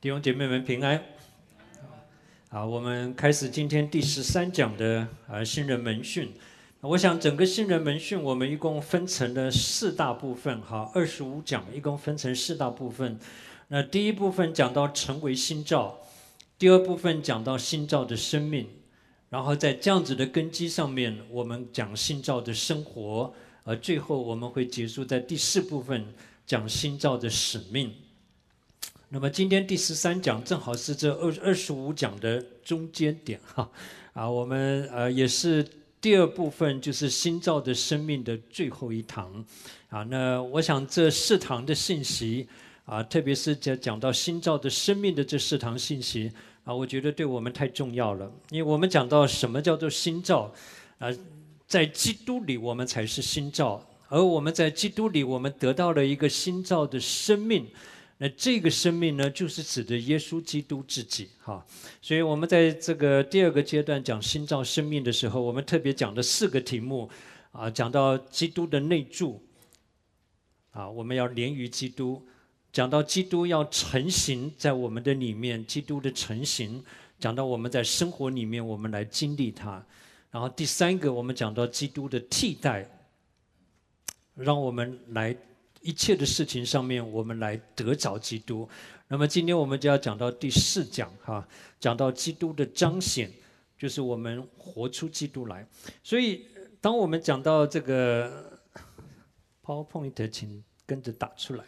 弟兄姐妹们平安。好，我们开始今天第13讲的新人门训。我想整个新人门训我们一共分成了4大部分，好，25讲一共分成4大部分。那第一部分讲到成为新造，第二部分讲到新造的生命，然后在这样子的根基上面，我们讲新造的生活，最后我们会结束在第4部分讲新造的使命。那么今天第13讲正好是这25讲的中间点哈，我们也是第2部分，就是新造的生命的最后一堂那我想这4堂的信息特别是讲到新造的生命的这4堂信息我觉得对我们太重要了，因为我们讲到什么叫做新造在基督里我们才是新造，而我们在基督里我们得到了一个新造的生命。那这个生命呢，就是指的耶稣基督自己哈。所以我们在这个第2个阶段讲新造生命的时候，我们特别讲了4个题目讲到基督的内住我们要连于基督，讲到基督要成型在我们的里面，基督的成型，讲到我们在生活里面我们来经历它。然后第3个我们讲到基督的替代，让我们来一切的事情上面我们来得着基督。那么今天我们就要讲到第4讲讲到基督的彰显，就是我们活出基督来。所以当我们讲到这个 PowerPoint 请跟着打出来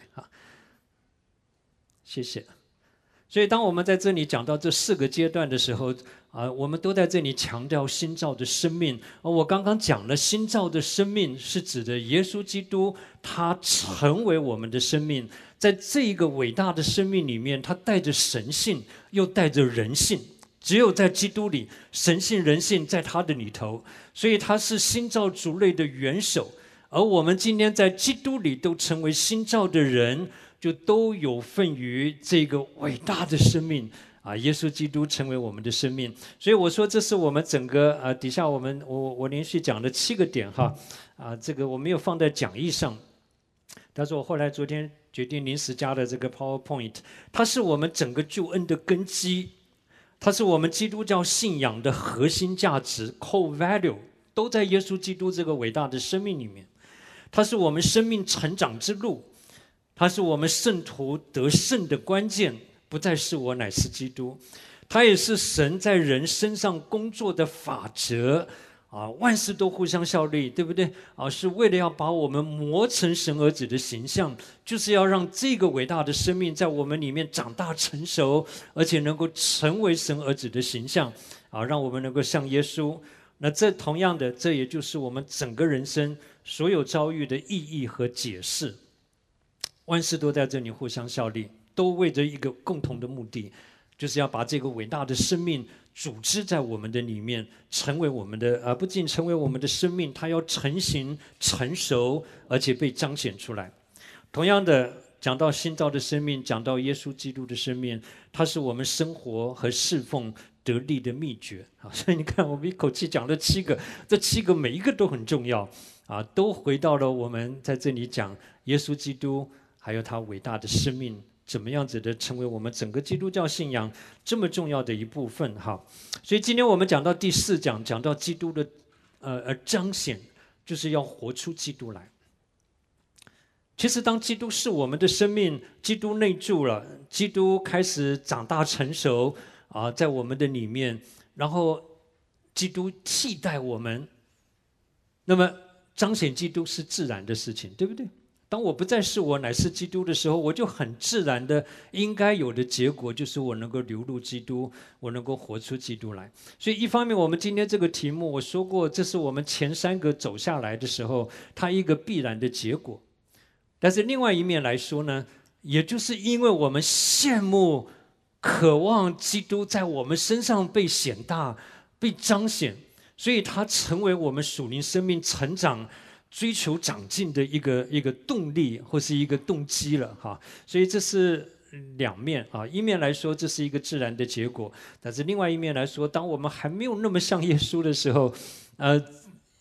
谢谢。所以当我们在这里讲到这4个阶段的时候我们都在这里强调新造的生命。我刚刚讲了新造的生命是指的耶稣基督，他成为我们的生命，在这一个伟大的生命里面，他带着神性又带着人性，只有在基督里，神性人性在他的里头，所以他是新造族类的元首。而我们今天在基督里都成为新造的人，就都有份于这个伟大的生命耶稣基督成为我们的生命。所以我说这是我们整个底下我连续讲了7个点这个我没有放在讲义上，但是我后来昨天决定临时加的这个 PowerPoint， 它是我们整个救恩的根基，它是我们基督教信仰的核心价值 core value， 都在耶稣基督这个伟大的生命里面。它是我们生命成长之路，它是我们圣徒得胜的关键，不再是我乃是基督。它也是神在人身上工作的法则万事都互相效力，对不对是为了要把我们磨成神儿子的形象，就是要让这个伟大的生命在我们里面长大成熟，而且能够成为神儿子的形象让我们能够像耶稣。那这同样的，这也就是我们整个人生所有遭遇的意义和解释。万事都在这里互相效力，都为着一个共同的目的，就是要把这个伟大的生命组织在我们的里面，成为我们的不仅成为我们的生命，它要成型成熟，而且被彰显出来。同样的，讲到新造的生命，讲到耶稣基督的生命，它是我们生活和侍奉得力的秘诀所以你看我们一口气讲了7个，这7个每一个都很重要都回到了我们在这里讲耶稣基督还有他伟大的生命怎么样子的成为我们整个基督教信仰这么重要的一部分所以今天我们讲到第4讲，讲到基督的彰显，就是要活出基督来。其实当基督是我们的生命，基督内住了，基督开始长大成熟在我们的里面，然后基督替代我们，那么彰显基督是自然的事情，对不对？当我不再是我乃是基督的时候，我就很自然的应该有的结果就是我能够流入基督，我能够活出基督来。所以一方面我们今天这个题目我说过，这是我们前3个走下来的时候它一个必然的结果，但是另外一面来说呢，也就是因为我们羡慕渴望基督在我们身上被显大被彰显，所以它成为我们属灵生命成长追求长进的一个动力或是一个动机了所以这是2面一面来说这是一个自然的结果，但是另外一面来说，当我们还没有那么像耶稣的时候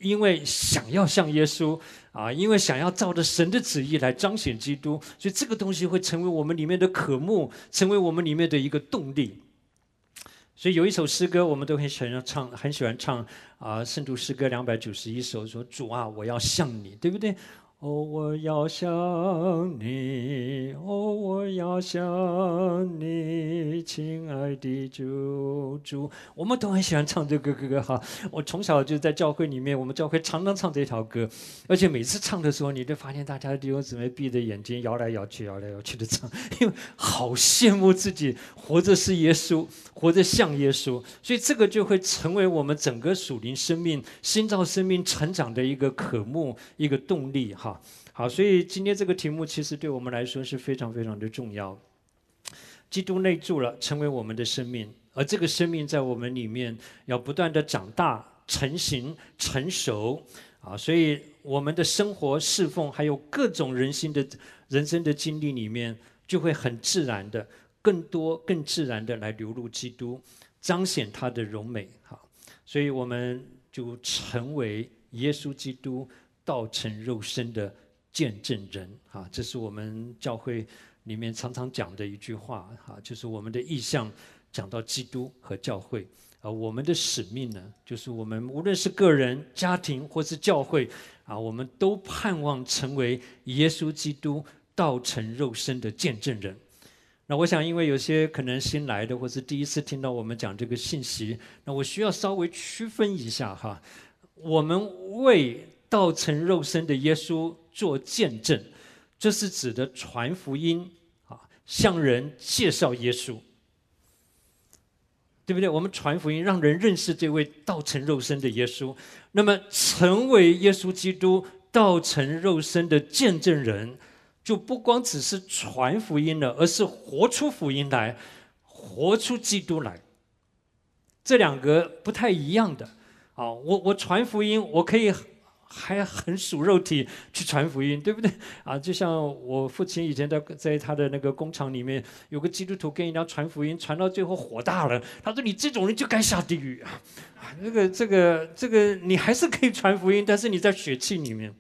因为想要像耶稣因为想要照着神的旨意来彰显基督，所以这个东西会成为我们里面的渴慕，成为我们里面的一个动力。所以有一首诗歌，我们都很喜欢唱，圣徒诗歌291首，说主啊，我要像你，对不对？我要像你，我要像你，亲爱的主。我们都很喜欢唱这个歌哈。我从小就在教会里面，我们教会常常唱这条歌，而且每次唱的时候，你就发现大家弟兄姊妹闭着眼睛摇来摇去的唱，因为好羡慕自己活着是耶稣，活着像耶稣，所以这个就会成为我们整个属灵生命、新造生命成长的一个渴慕、一个动力哈。好，所以今天这个题目其实对我们来说是非常非常的重要。基督内住了，成为我们的生命，而这个生命在我们里面要不断的长大、成型、成熟所以我们的生活、侍奉，还有各种人生的经历里面，就会很自然的、更多、更自然的来流露基督，彰显他的荣美。好，所以我们就成为耶稣基督道成肉身的见证人这是我们教会里面常常讲的一句话就是我们的意向讲到基督和教会，而我们的使命呢，就是我们无论是个人、家庭或是教会我们都盼望成为耶稣基督道成肉身的见证人。那我想，因为有些可能新来的，或是第一次听到我们讲这个信息，那我需要稍微区分一下我们为道成肉身的耶稣做见证，这是指的传福音向人介绍耶稣，对不对？我们传福音，让人认识这位道成肉身的耶稣。那么，成为耶稣基督道成肉身的见证人，就不光只是传福音了，而是活出福音来，活出基督来。这两个不太一样的我传福音，我可以还很属肉体去传福音，对不对就像我父亲以前在他的那个工厂里面，有个基督徒跟人家传福音，传到最后火大了，他说：“你这种人就该下地狱这个你还是可以传福音，但是你在血气里面。”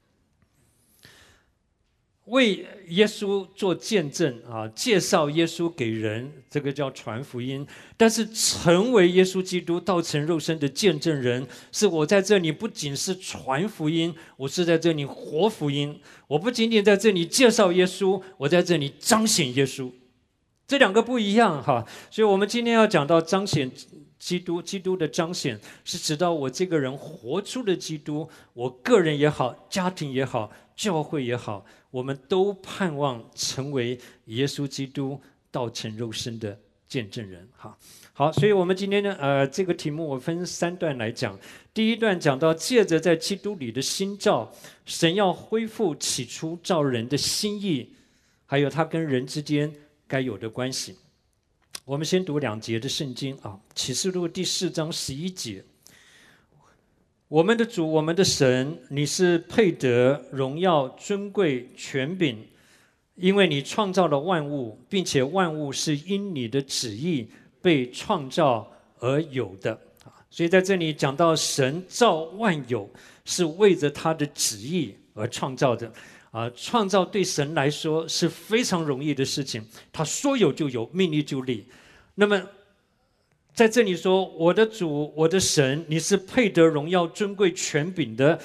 为耶稣做见证介绍耶稣给人，这个叫传福音。但是成为耶稣基督道成肉身的见证人，是我在这里不仅是传福音，我是在这里活福音。我不仅仅在这里介绍耶稣，我在这里彰显耶稣。这两个不一样所以我们今天要讲到彰显基督的彰显，是指到我这个人活出的基督，我个人也好，家庭也好，教会也好，我们都盼望成为耶稣基督道成肉身的见证人好，所以我们今天呢这个题目我分3段来讲。第一段讲到借着在基督里的新造，神要恢复起初造人的心意，还有他跟人之间该有的关系。我们先读2节的圣经启示录第4章11节。我们的主，我们的神，你是配得荣耀、尊贵、权柄，因为你创造了万物，并且万物是因你的旨意被创造而有的。所以在这里讲到神造万有是为着他的旨意而创造的创造对神来说是非常容易的事情，他说有就有，命立就立。那么在这里说，我的主，我的神，你是配得荣耀、尊贵、权柄的，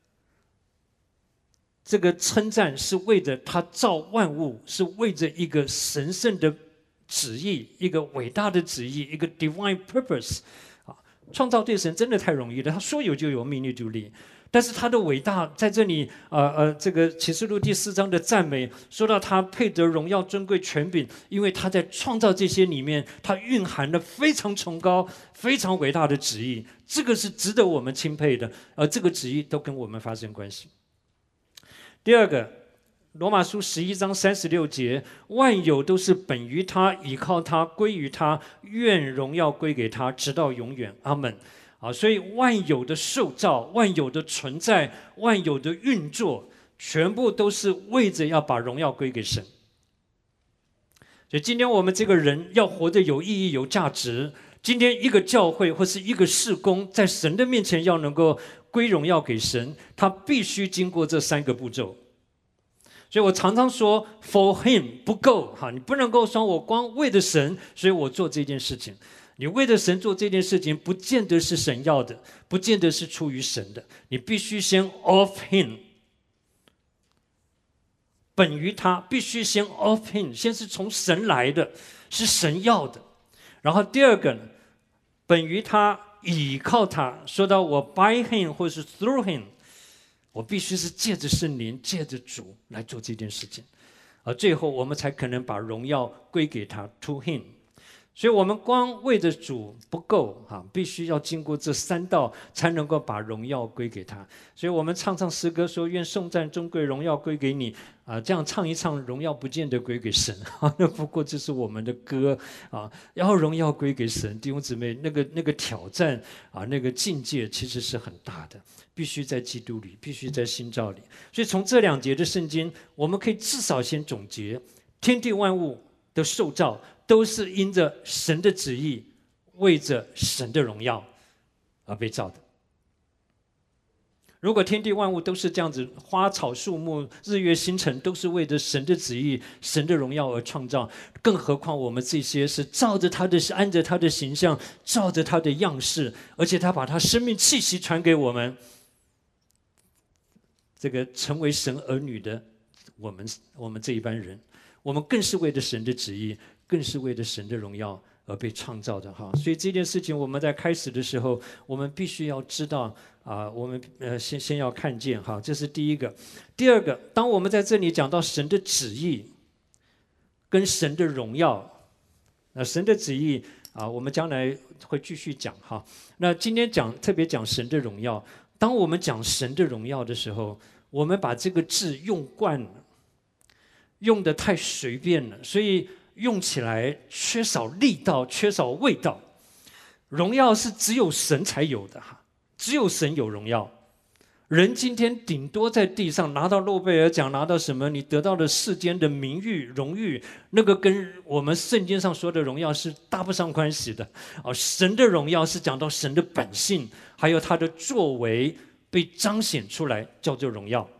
这个称赞是为着他造万物，是为着一个神圣的旨意，一个伟大的旨意，一个 divine purpose 创造对神真的太容易了，他说有就有，命立就立。但是他的伟大在这里这个启示录第4章的赞美，说到他配得荣耀、尊贵、权柄，因为他在创造这些里面，他蕴含了非常崇高、非常伟大的旨意，这个是值得我们钦佩的，而这个旨意都跟我们发生关系。第二个，罗马书11章36节，万有都是本于他，倚靠他，归于他，愿荣耀归给他，直到永远。阿们。所以万有的受造、万有的存在、万有的运作，全部都是为着要把荣耀归给神。所以今天我们这个人要活得有意义、有价值， 今天一个教会或是一个事工，在神的面前要能够归荣耀给神，他必须经过这3个步骤。所以我常常说 ，for him 不够哈，你不能够说我光为了神，所以我做这件事情。你为了神做这件事情，不见得是神要的，不见得是出于神的。你必须先 of him， 本于他，必须先 of him， 先是从神来的，是神要的。然后第二个呢，本于他，倚靠他。说到我 by him 或是 through him， 我必须是借着圣灵，借着主来做这件事情，而最后我们才可能把荣耀归给他 to him。所以我们光为着主不够必须要经过这3道，才能够把荣耀归给他。所以我们唱诗歌说，愿颂赞尊贵荣耀归给你这样唱一唱，荣耀不见得归给神那不过这是我们的歌然后荣耀归给神。弟兄姊妹，那个挑战那个境界其实是很大的，必须在基督里，必须在新造里。所以从这2节的圣经，我们可以至少先总结，天地万物的受造都是因着神的旨意，为着神的荣耀而被造的。如果天地万物都是这样子，花草树木、日月星辰都是为着神的旨意、神的荣耀而创造，更何况我们这些是照着他的、按着他的形象、照着他的样式，而且他把他生命气息传给我们，这个成为神儿女的我们这一班人，我们更是为着神的旨意，更是为了神的荣耀而被创造的所以这件事情我们在开始的时候，我们必须要知道我们先要看见这是第一个。第二个，当我们在这里讲到神的旨意跟神的荣耀，神的旨意我们将来会继续讲那今天特别讲神的荣耀。当我们讲神的荣耀的时候，我们把这个字用惯了，用得太随便了，所以用起来缺少力道，缺少味道。荣耀是只有神才有的只有神有荣耀。人今天顶多在地上拿到诺贝尔奖，拿到什么，你得到了世间的名誉荣誉，那个跟我们圣经上说的荣耀是搭不上关系的神的荣耀是讲到神的本性，还有他的作为被彰显出来，叫做荣耀。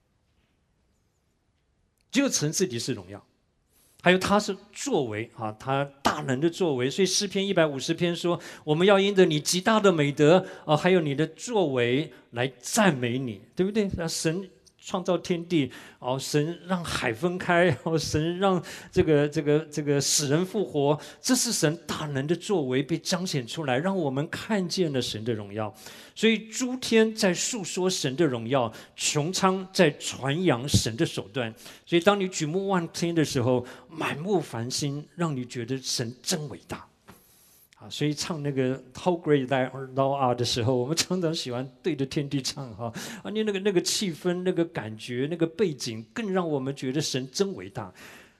只有神自己是荣耀，还有他是作为他大能的作为。所以诗篇150篇说，我们要因着你极大的美德还有你的作为来赞美你，对不对？神创造天地神让海分开神让这个死人复活，这是神大能的作为被彰显出来，让我们看见了神的荣耀。所以诸天在诉说神的荣耀，穹苍在传扬神的手段。所以当你举目望天的时候，满目繁星，让你觉得神真伟大所以唱那个 How Great Thou Art 的时候，我们常常喜欢对着天地唱你那个气氛、那个感觉、那个背景，更让我们觉得神真伟大。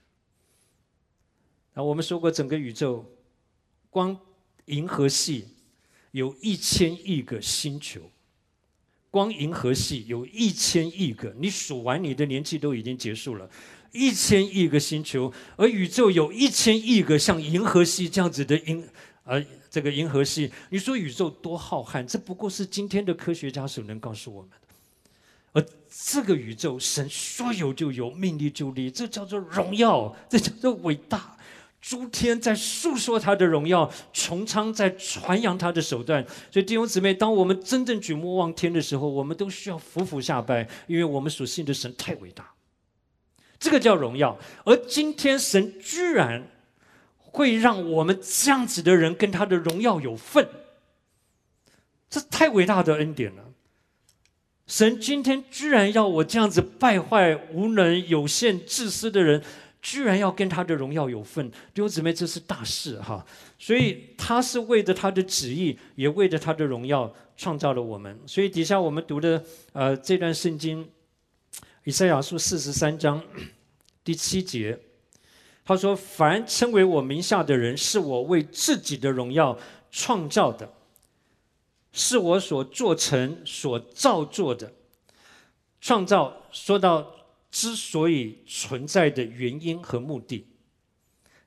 我们说过，整个宇宙光银河系有1000亿个星球，光银河系有1000亿个，你数完你的年纪都已经结束了。1000亿个星球，而宇宙有1000亿个像银河系这样子的这个银河系，你说宇宙多浩瀚，这不过是今天的科学家所能告诉我们的。而这个宇宙，神说有就有，命立就立，这叫做荣耀，这叫做伟大。诸天在诉说他的荣耀，穹苍在传扬他的手段。所以弟兄姊妹，当我们真正举目望天的时候，我们都需要俯伏下拜，因为我们所信的神太伟大，这个叫荣耀。而今天神居然会让我们这样子的人跟他的荣耀有份，这太伟大的恩典了。神今天居然要我这样子败坏、无能、有限、自私的人，居然要跟他的荣耀有份。弟兄姊妹，这是大事所以他是为着他的旨意，也为着他的荣耀创造了我们。所以底下我们读的这段圣经，以赛亚书43章第7节，他说：凡称为我名下的人，是我为自己的荣耀创造的，是我所做成、所造作的。创造说到之所以存在的原因和目的，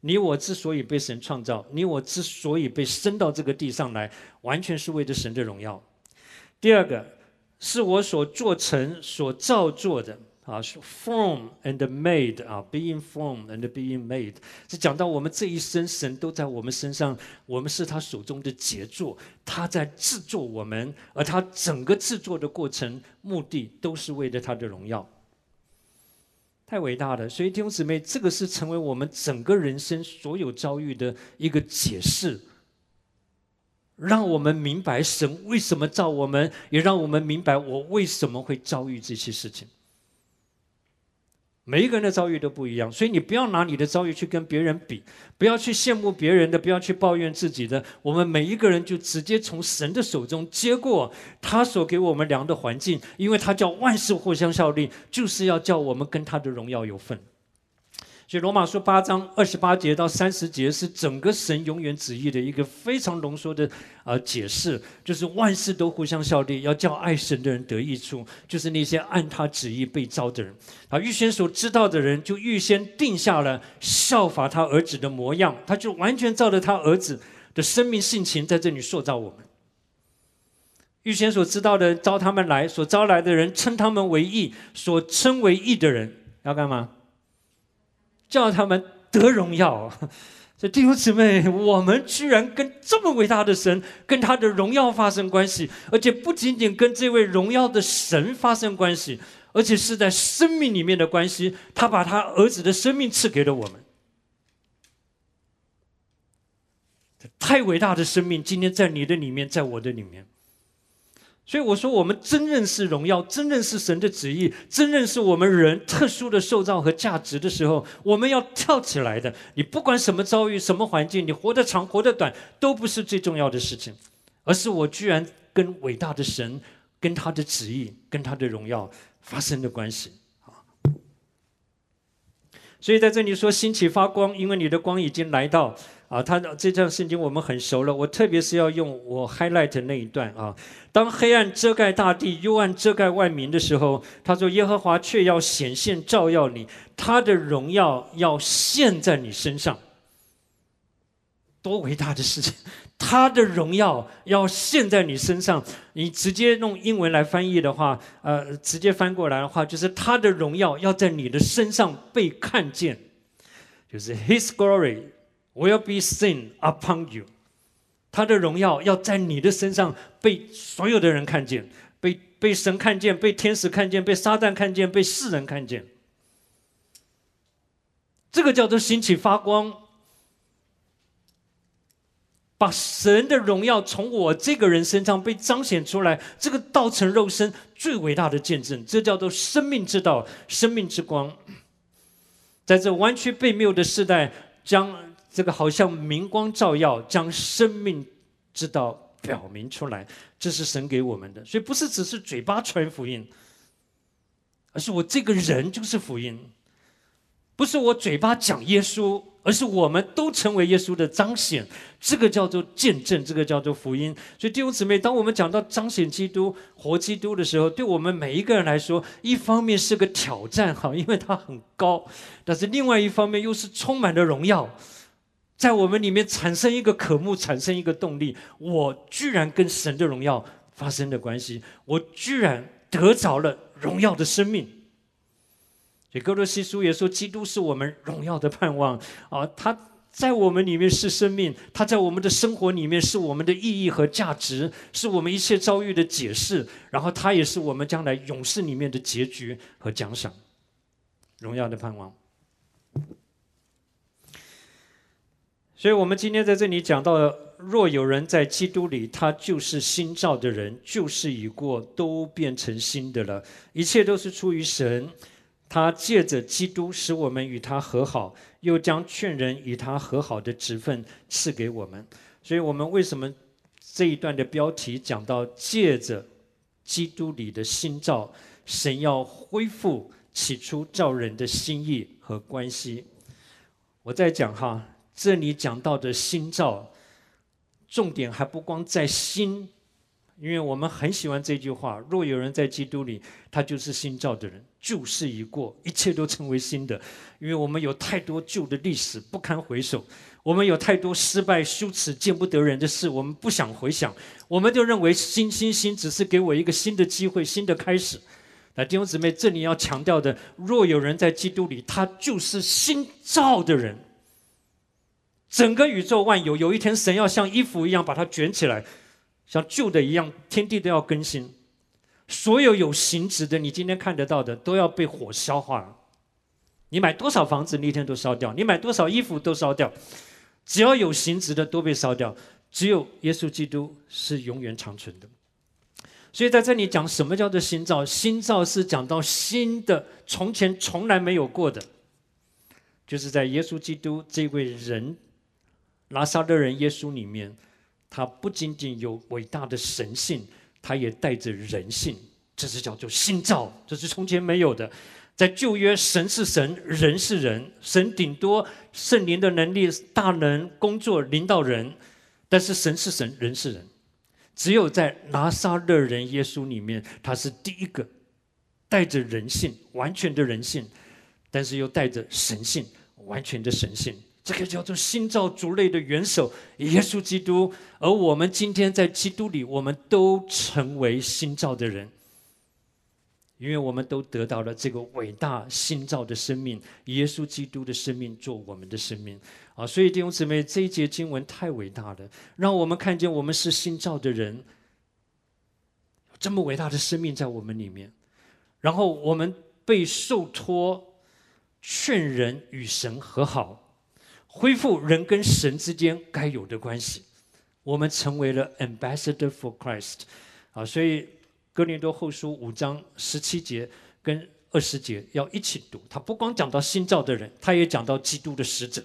你我之所以被神创造，你我之所以被生到这个地上来，完全是为着神的荣耀。第二个，是我所做成、所造作的，form and made being formed and being made， 是讲到我们这一生，神都在我们身上，我们是他手中的杰作，他在制作我们，而他整个制作的过程目的都是为了他的荣耀。太伟大了！所以弟兄姊妹，这个是成为我们整个人生所有遭遇的一个解释，让我们明白神为什么造我们，也让我们明白我为什么会遭遇这些事情。每一个人的遭遇都不一样，所以你不要拿你的遭遇去跟别人比，不要去羡慕别人的，不要去抱怨自己的。我们每一个人就直接从神的手中接过他所给我们良的环境，因为他叫万事互相效力，就是要叫我们跟他的荣耀有份。所以罗马书8章28节到30节是整个神永远旨意的一个非常浓缩的解释，就是万事都互相效力，要叫爱神的人得益处，就是那些按他旨意被召的人。预先所知道的人，就预先定下了效法他儿子的模样，他就完全照着他儿子的生命性情在这里塑造我们。预先所知道的人招他们来，所招来的人称他们为义，所称为义的人要干嘛？叫他们得荣耀。所以弟兄姊妹，我们居然跟这么伟大的神，跟他的荣耀发生关系，而且不仅仅跟这位荣耀的神发生关系，而且是在生命里面的关系。他把他儿子的生命赐给了我们，太伟大的生命今天在你的里面，在我的里面。所以我说，我们真认识荣耀，真认识神的旨意，真认识我们人特殊的受造和价值的时候，我们要跳起来的。你不管什么遭遇，什么环境，你活得长活得短，都不是最重要的事情，而是我居然跟伟大的神，跟他的旨意，跟他的荣耀发生的关系。所以在这里说兴起发光，因为你的光已经来到他这段圣经我们很熟了，我特别是要用我 highlight 那一段当黑暗遮盖大地，幽暗遮盖万民的时候，他说耶和华却要显现照耀你，他的荣耀要现在你身上。多伟大的事情！他的荣耀要现在你身上。你直接用英文来翻译的话，直接翻过来的话，就是他的荣耀要在你的身上被看见，就是 His glory will be seen upon you。他的荣耀要在你的身上被所有的人看见，被神看见，被天使看见，被撒旦看见，被世人看见。这个叫做兴起发光。把神的荣耀从我这个人身上被彰显出来，这个道成肉身最伟大的见证，这叫做生命之道，生命之光。在这弯曲悖谬的时代，将这个好像明光照耀，将生命之道表明出来，这是神给我们的。所以不是只是嘴巴传福音，而是我这个人就是福音。不是我嘴巴讲耶稣，而是我们都成为耶稣的彰显，这个叫做见证，这个叫做福音。所以弟兄姊妹，当我们讲到彰显基督、活基督的时候，对我们每一个人来说，一方面是个挑战因为它很高，但是另外一方面又是充满了荣耀，在我们里面产生一个渴慕，产生一个动力。我居然跟神的荣耀发生了关系，我居然得着了荣耀的生命。所以哥罗西书也说，基督是我们荣耀的盼望他在我们里面是生命，他在我们的生活里面是我们的意义和价值，是我们一切遭遇的解释，然后他也是我们将来永世里面的结局和奖赏，荣耀的盼望。所以我们今天在这里讲到，若有人在基督里，他就是新造的人，旧事已过，都变成新的了，一切都是出于神。他借着基督使我们与他和好，又将劝人与他和好的职分赐给我们。所以我们为什么这一段的标题讲到借着基督里的新造，神要恢复起初造人的心意和关系。我在讲这里讲到的新造，重点还不光在心， 因为我们很喜欢这句话：若有人在基督里，他就是新造的人，旧事已过，一切都成为新的。因为我们有太多旧的历史不堪回首，我们有太多失败、羞耻、见不得人的事，我们不想回想，我们就认为新只是给我一个新的机会、新的开始。那弟兄姊妹，这里要强调的，若有人在基督里，他就是新造的人。整个宇宙万有，有一天神要像衣服一样把它卷起来，像旧的一样，天地都要更新。所有有形质的，你今天看得到的，都要被火消化了。你买多少房子，那天都烧掉；你买多少衣服都烧掉。只要有形质的都被烧掉，只有耶稣基督是永远长存的。所以在这里讲什么叫做新造？新造是讲到新的，从前从来没有过的，就是在耶稣基督这位人拿撒勒人耶稣里面，他不仅仅有伟大的神性，他也带着人性，这是叫做新造，这是从前没有的。在旧约，神是神，人是人，神顶多圣灵的能力大能工作临到人，但是神是神，人是人。只有在拿撒勒人耶稣里面，他是第一个带着人性，完全的人性，但是又带着神性，完全的神性。这个叫做新造族类的元首耶稣基督。而我们今天在基督里，我们都成为新造的人，因为我们都得到了这个伟大新造的生命，耶稣基督的生命做我们的生命啊！所以弟兄姊妹，这一节经文太伟大了，让我们看见我们是新造的人，有这么伟大的生命在我们里面，然后我们被受托劝人与神和好，恢复人跟神之间该有的关系。我们成为了 ambassador for Christ 啊！所以哥林多后书5章17节跟20节要一起读，他不光讲到新造的人，他也讲到基督的使者。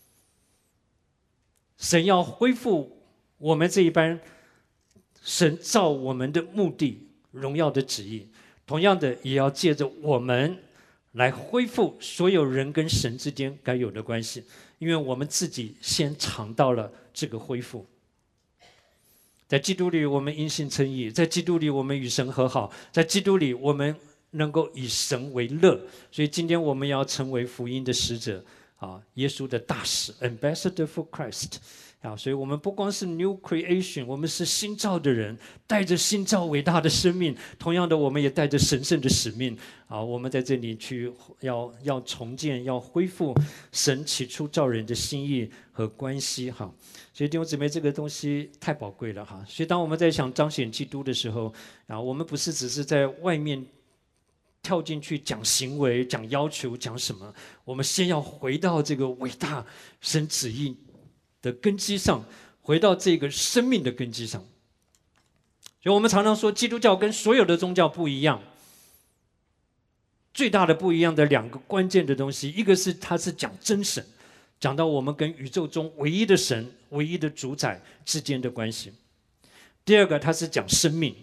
神要恢复我们这一班神造我们的目的、荣耀的旨意，同样的也要借着我们来恢复所有人跟神之间该有的关系，因为我们自己先尝到了这个恢复。在基督里我们因信称义，在基督里我们与神和好，在基督里我们能够以神为乐。所以今天我们要成为福音的使者啊，耶稣的大使 Ambassador for Christ 啊，所以我们不光是 New Creation， 我们是新造的人，带着新造伟大的生命。同样的，我们也带着神圣的使命啊，我们在这里去要重建，要恢复神起初造人的心意和关系哈。所以弟兄姊妹，这个东西太宝贵了哈。所以当我们在想彰显基督的时候啊，我们不是只是在外面跳进去讲行为、讲要求、讲什么，我们先要回到这个伟大神旨意的根基上，回到这个生命的根基上。所以我们常常说，基督教跟所有的宗教不一样，最大的不一样的2个关键的东西，一个是它是讲真神，讲到我们跟宇宙中唯一的神、唯一的主宰之间的关系。第二个，它是讲生命，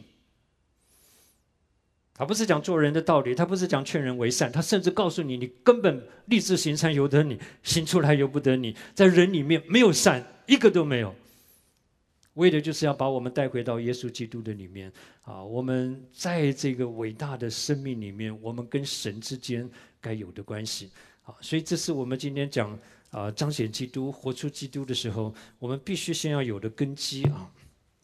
他不是讲做人的道理，他不是讲劝人为善，他甚至告诉你，你根本立志行善由得你，行出来由不得你，在人里面没有善，一个都没有。为的就是要把我们带回到耶稣基督的里面啊！我们在这个伟大的生命里面，我们跟神之间该有的关系啊！所以这是我们今天讲彰显基督、活出基督的时候，我们必须先要有的根基啊。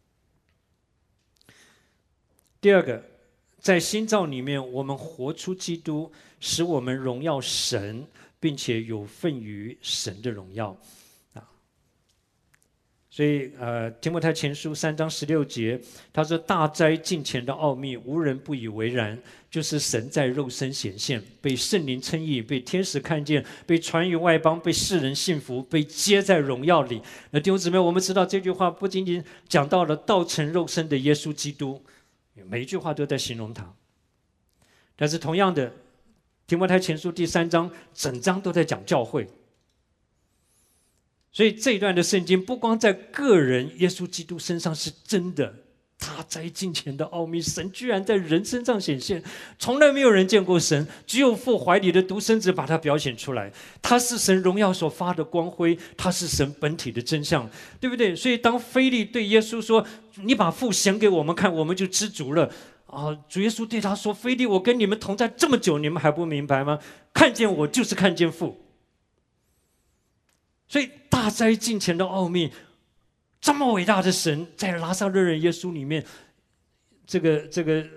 第二个，在新造里面，我们活出基督，使我们荣耀神，并且有份于神的荣耀啊。所以提摩太前书3章16节，他说：“大哉近前的奥秘，无人不以为然，就是神在肉身显现，被圣灵称义，被天使看见，被传于外邦，被世人信服，被接在荣耀里。”那弟兄姊妹，我们知道这句话不仅仅讲到了道成肉身的耶稣基督，每一句话都在形容他。但是同样的，提摩太前书第3章整章都在讲教会。所以这一段的圣经不光在个人耶稣基督身上是真的，他大哉敬虔的奥秘，神居然在人身上显现，从来没有人见过神，只有父怀里的独生子把他表现出来。他是神荣耀所发的光辉，他是神本体的真相，对不对？所以当腓利对耶稣说：“你把父显给我们看，我们就知足了。”主耶稣对他说：“腓利，我跟你们同在这么久，你们还不明白吗？看见我就是看见父。”所以大哉敬虔的奥秘，这么伟大的神，在拿撒勒人耶稣里面，这个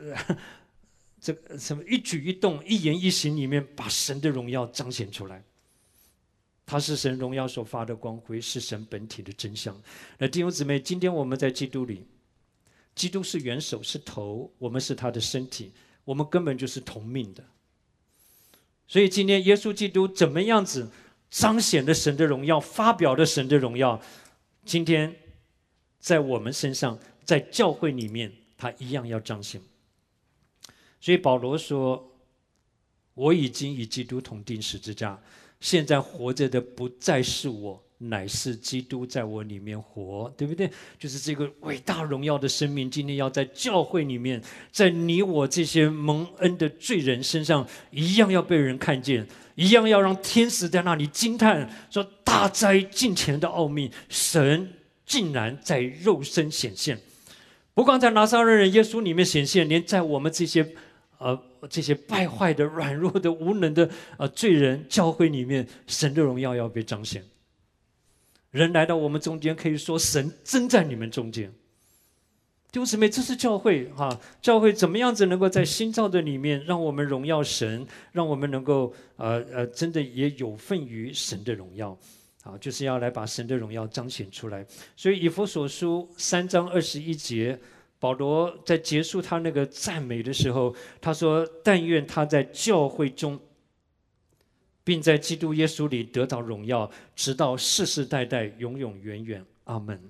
什么一举一动、一言一行里面，把神的荣耀彰显出来。他是神荣耀所发的光辉，是神本体的真相。那弟兄姊妹，今天我们在基督里，基督是元首，是头，我们是他的身体，我们根本就是同命的。所以今天耶稣基督怎么样子彰显了神的荣耀，发表了神的荣耀，今天在我们身上，在教会里面，他一样要彰显。所以保罗说：“我已经与基督同钉十字架，现在活着的不再是我，乃是基督在我里面活。”对不对？就是这个伟大荣耀的生命，今天要在教会里面，在你我这些蒙恩的罪人身上，一样要被人看见，一样要让天使在那里惊叹，说：“大哉敬虔的奥秘，神竟然在肉身显现。”不光在拿撒勒人耶稣里面显现，连在我们这些败坏的、软弱的、无能的罪人教会里面，神的荣耀要被彰显。人来到我们中间，可以说神真在你们中间。弟兄姊妹，这是教会教会怎么样子能够在新造的里面，让我们荣耀神，让我们能够真的也有份于神的荣耀。就是要来把神的荣耀彰显出来。所以以弗所书3章21节，保罗在结束他那个赞美的时候，他说：“但愿他在教会中，并在基督耶稣里得到荣耀，直到世世代代，永永远远。阿门。”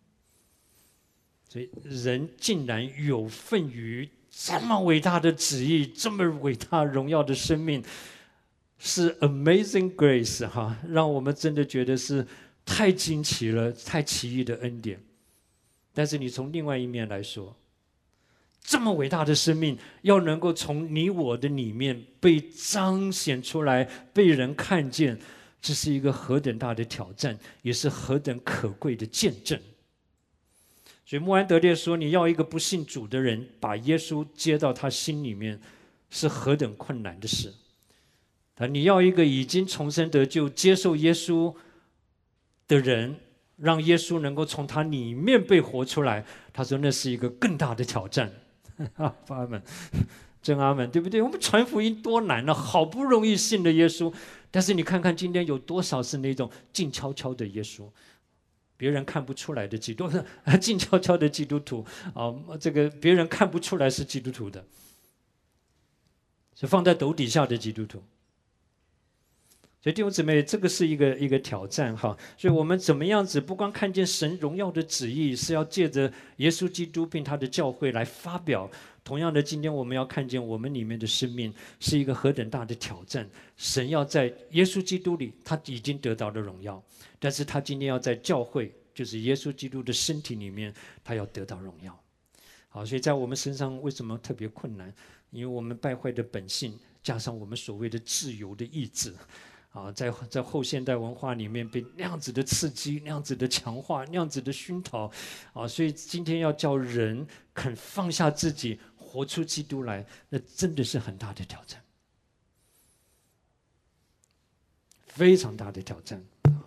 所以人竟然有份于这么伟大的旨意，这么伟大荣耀的生命，是 amazing grace 让我们真的觉得是太惊奇了，太奇异的恩典。但是你从另外一面来说，这么伟大的生命要能够从你我的里面被彰显出来，被人看见，这是一个何等大的挑战，也是何等可贵的见证。所以穆安德烈说，你要一个不信主的人把耶稣接到他心里面，是何等困难的事。你要一个已经重生得救、接受耶稣的人，让耶稣能够从他里面被活出来，他说那是一个更大的挑战。阿们，真阿们，对不对？我们传福音多难了，好不容易信了耶稣，但是你看看今天有多少是那种静悄悄的耶稣，别人看不出来的基督，静悄悄的基督徒这个别人看不出来是基督徒的，是放在斗底下的基督徒。所以弟兄姊妹，这个是一个挑战所以我们怎么样子不光看见神荣耀的旨意，是要借着耶稣基督并他的教会来发表。同样的，今天我们要看见我们里面的生命是一个何等大的挑战。神要在耶稣基督里，他已经得到了荣耀，但是他今天要在教会，就是耶稣基督的身体里面，他要得到荣耀。所以在我们身上为什么特别困难？因为我们败坏的本性，加上我们所谓的自由的意志在后现代文化里面被那样子的刺激、那样子的强化、那样子的熏陶所以今天要叫人肯放下自己，活出基督来，那真的是很大的挑战，非常大的挑战。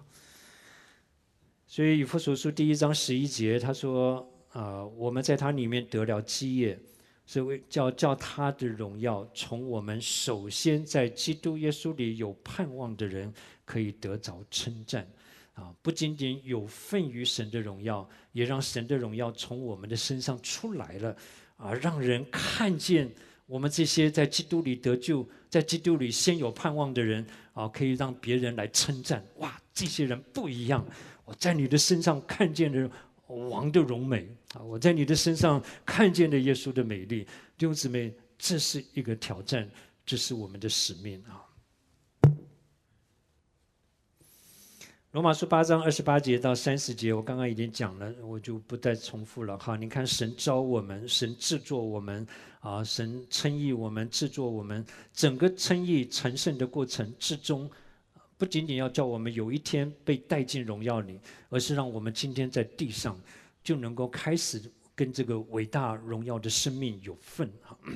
所以以弗所书1章11节他说我们在他里面得了基业，是为叫他的荣耀从我们首先在基督耶稣里有盼望的人可以得着称赞不仅仅有份于神的荣耀，也让神的荣耀从我们的身上出来了让人看见我们这些在基督里得救、在基督里先有盼望的人可以让别人来称赞。哇，这些人不一样，我在你的身上看见了王的荣美我在你的身上看见了耶稣的美丽。弟兄姊妹，这是一个挑战，这是我们的使命罗马书8章28节到30节，我刚刚已经讲了，我就不再重复了。好，你看神召我们，神制作我们，神称义我们，制作我们，整个称义成圣的过程之中，不仅仅要叫我们有一天被带进荣耀里，而是让我们今天在地上就能够开始跟这个伟大荣耀的生命有份。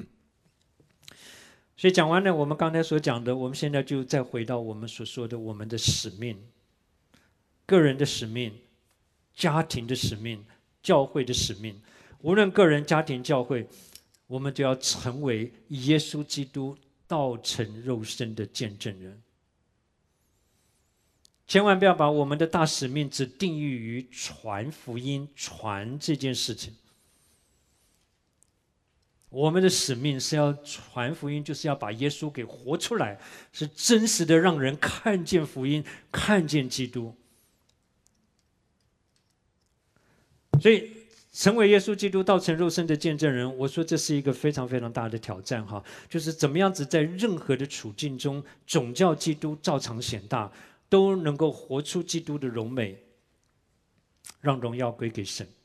所以讲完了我们刚才所讲的，我们现在就再回到我们所说的我们的使命。个人的使命、家庭的使命、教会的使命，无论个人、家庭、教会，我们都要成为耶稣基督道成肉身的见证人。千万不要把我们的大使命只定义于传福音、传这件事情。我们的使命是要传福音，就是要把耶稣给活出来，是真实的让人看见福音，看见基督。所以成为耶稣基督道成肉身的见证人，我说这是一个非常非常大的挑战哈，就是怎么样子在任何的处境中，总叫基督照常显大，都能够活出基督的荣美，让荣耀归给神。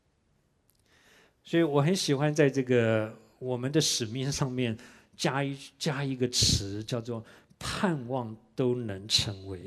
所以我很喜欢在这个我们的使命上面加一个词，叫做盼望都能成为。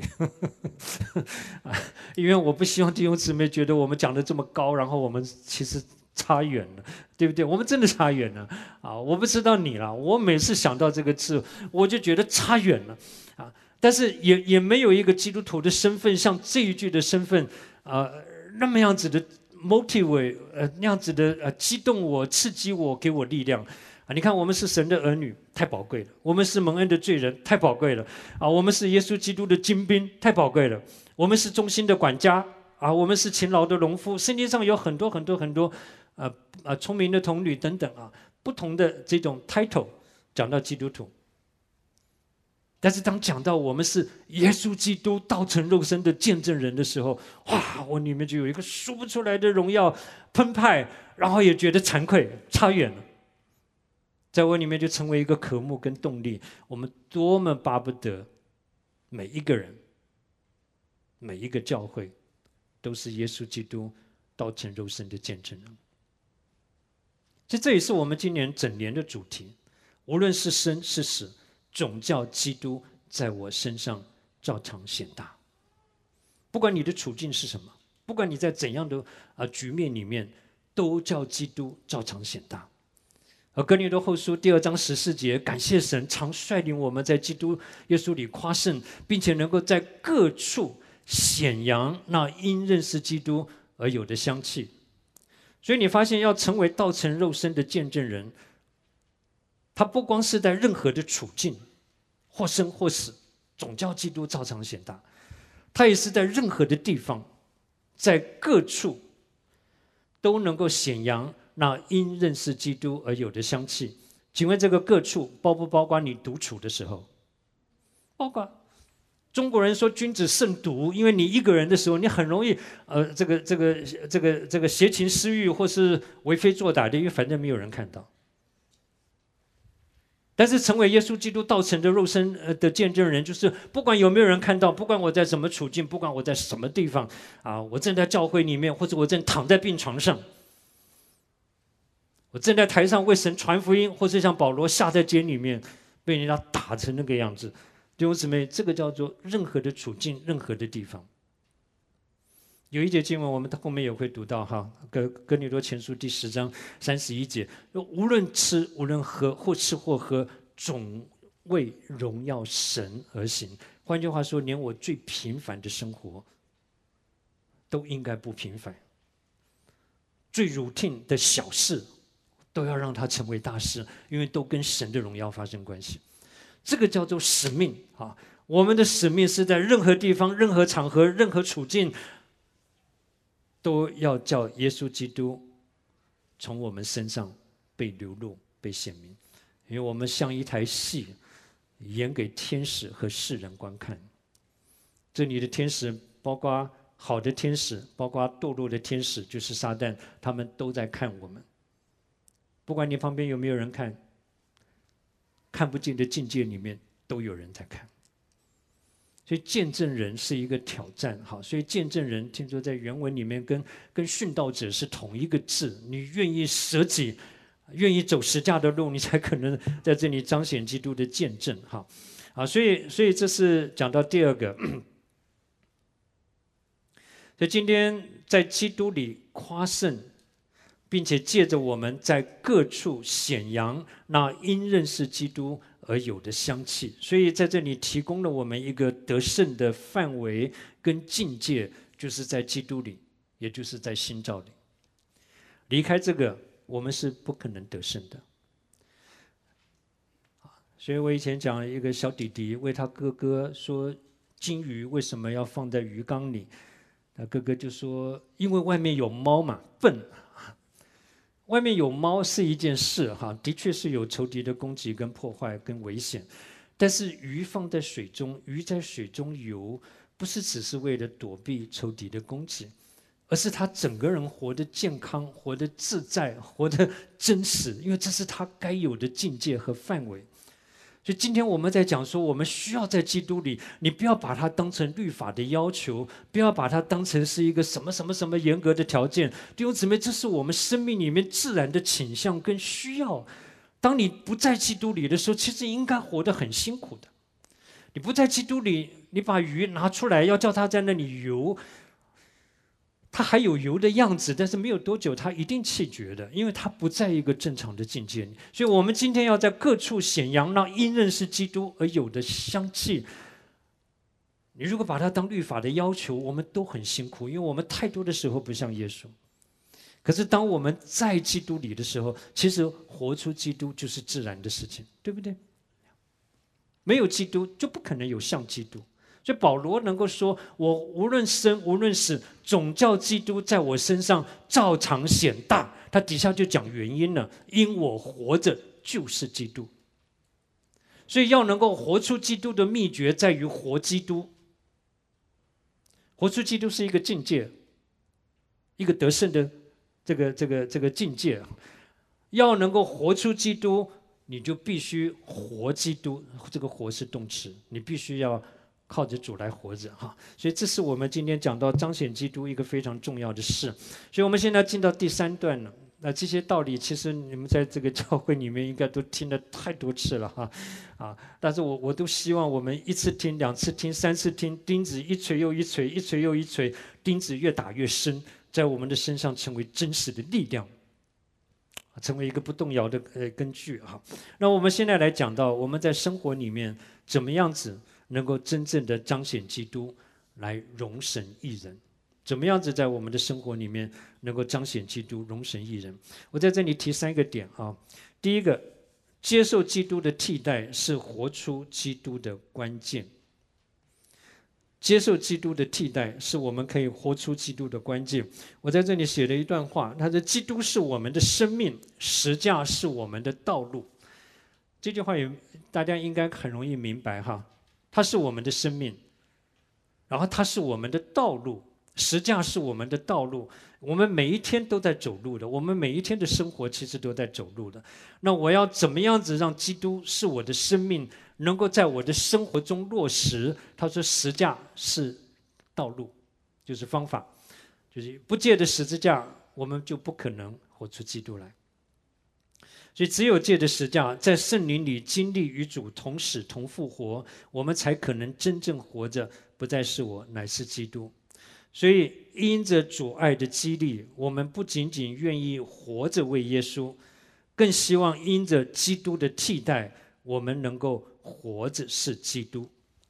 因为我不希望弟兄姊妹觉得我们讲的这么高，然后我们其实差远了，对不对？我们真的差远了啊！我不知道你了，我每次想到这个字，我就觉得差远了啊！但是也没有一个基督徒的身份像这一句的身份那么样子的 motivate 那样子的激动我、刺激我、给我力量。你看，我们是神的儿女，太宝贵了；我们是蒙恩的罪人，太宝贵了；我们是耶稣基督的精兵，太宝贵了；我们是忠心的管家，我们是勤劳的农夫。圣经上有很多很多很多，聪明的童女等等不同的这种 title 讲到基督徒。但是当讲到我们是耶稣基督道成肉身的见证人的时候，哇，我里面就有一个说不出来的荣耀澎湃，然后也觉得惭愧，差远了。在我里面就成为一个渴慕跟动力，我们多么巴不得每一个人、每一个教会都是耶稣基督道成肉身的见证人。其实这也是我们今年整年的主题，无论是生是死，总叫基督在我身上照常显大。不管你的处境是什么，不管你在怎样的局面里面，都叫基督照常显大。而哥林多后书2章14节，感谢神常率领我们在基督耶稣里夸胜，并且能够在各处显扬那因认识基督而有的香气。所以你发现要成为道成肉身的见证人，他不光是在任何的处境，或生或死，总叫基督照常显大，他也是在任何的地方，在各处都能够显扬那因认识基督而有的香气。请问这个各处包不包括你独处的时候？包括。中国人说君子慎独，因为你一个人的时候，你很容易这个邪情私欲或是为非作歹的，因为反正没有人看到。但是成为耶稣基督道成的肉身的见证人，就是不管有没有人看到，不管我在什么处境，不管我在什么地方我正在教会里面，或者我正躺在病床上，我正在台上为神传福音，或是像保罗下在监里面被人家打成那个样子。弟兄姊妹，这个叫做任何的处境，任何的地方。有一节经文，我们后面也会读到哥林多前书第10章31节，无论吃无论喝，或吃或喝，总为荣耀神而行。换句话说，连我最平凡的生活都应该不平凡，最 routine 的小事都要让它成为大事，因为都跟神的荣耀发生关系。这个叫做使命我们的使命是在任何地方、任何场合、任何处境，都要叫耶稣基督从我们身上被流露、被显明。因为我们像一台戏，演给天使和世人观看。这里的天使包括好的天使，包括堕落的天使，就是撒旦，他们都在看我们。不管你旁边有没有人看，看不见的境界里面都有人在看。 所以见证人是一个挑战，好，所以见证人听说在原文里面跟殉道者是同一个字，你愿意舍己，愿意走十架的路，你才可能在这里彰显基督的见证，哈，啊，所以这是讲到第二个，所以今天在基督里夸胜，并且借着我们在各处显扬那因认识基督而有的香气，所以在这里提供了我们一个得胜的范围跟境界，就是在基督里，也就是在新造里。离开这个，我们是不可能得胜的。所以我以前讲一个小弟弟为他哥哥说，金鱼为什么要放在鱼缸里？他哥哥就说，因为外面有猫嘛，笨。外面有猫是一件事哈，的确是有仇敌的攻击跟破坏跟危险，但是鱼放在水中，鱼在水中游，不是只是为了躲避仇敌的攻击，而是他整个人活得健康，活得自在，活得真实，因为这是他该有的境界和范围。所以今天我们在讲说，我们需要在基督里，你不要把它当成律法的要求，不要把它当成是一个什么什么什么严格的条件。弟兄姊妹，这是我们生命里面自然的倾向跟需要。当你不在基督里的时候，其实应该活得很辛苦的。你不在基督里，你把鱼拿出来，要叫它在那里游，它还有油的样子，但是没有多久它一定气绝的，因为它不在一个正常的境界里。所以我们今天要在各处显扬那因认识基督而有的香气。你如果把它当律法的要求，我们都很辛苦，因为我们太多的时候不像耶稣。可是当我们在基督里的时候，其实活出基督就是自然的事情，对不对？没有基督就不可能有像基督。所以保罗能够说，我无论生无论死，总叫基督在我身上照常显大。他底下就讲原因了，因我活着就是基督。所以要能够活出基督的秘诀在于活基督。活出基督是一个境界，一个得胜的这个境界。要能够活出基督，你就必须活基督。这个活是动词，你必须要靠着主来活着哈，所以这是我们今天讲到彰显基督一个非常重要的事。所以我们现在进到第三段了。那这些道理其实你们在这个教会里面应该都听了太多次了哈，但是我都希望我们一次听、两次听、三次听，钉子一锤又一锤，一锤又一锤，钉子越打越深，在我们的身上成为真实的力量，成为一个不动摇的根据哈。那我们现在来讲到我们在生活里面怎么样子能够真正的彰显基督，来荣神益人，怎么样子在我们的生活里面能够彰显基督，荣神益人？我在这里提3个点啊。第一个，接受基督的替代是活出基督的关键。接受基督的替代是我们可以活出基督的关键。我在这里写了一段话，他说：“基督是我们的生命，十架是我们的道路。”这句话也大家应该很容易明白哈。它是我们的生命，然后它是我们的道路，十架是我们的道路。我们每一天都在走路的，我们每一天的生活其实都在走路的。那我要怎么样子让基督是我的生命，能够在我的生活中落实？他说十架是道路，就是方法，就是不借着十字架，我们就不可能活出基督来。所以只有借着十架，在圣灵里经历与主同死同复活，我们才可能真正活着，不再是我，乃是基督。所以因着主爱的激励，我们不仅仅愿意活着为耶稣，更希望因着基督的替代，我们能够活着是基督。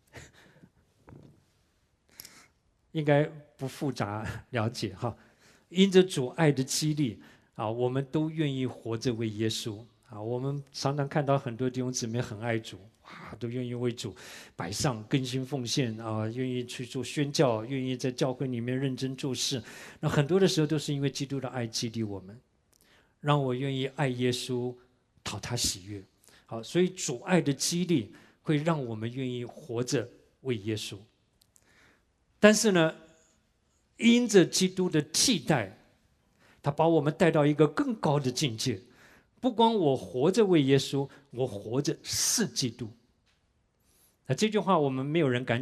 应该不复杂了解哈。因着主爱的激励啊，我们都愿意活着为耶稣啊。我们常常看到很多弟兄姊妹很爱主啊，都愿意为主摆上更新奉献啊，愿意去做宣教，愿意在教会里面认真做事。那很多的时候都是因为基督的爱激励我们，让我愿意爱耶稣，讨他喜悦。好，所以主爱的激励会让我们愿意活着为耶稣。但是呢，因着基督的替代，他把我们带到一个更高的境界。不光我活着为耶稣，我活着是基督。那这句话我们没有人敢讲，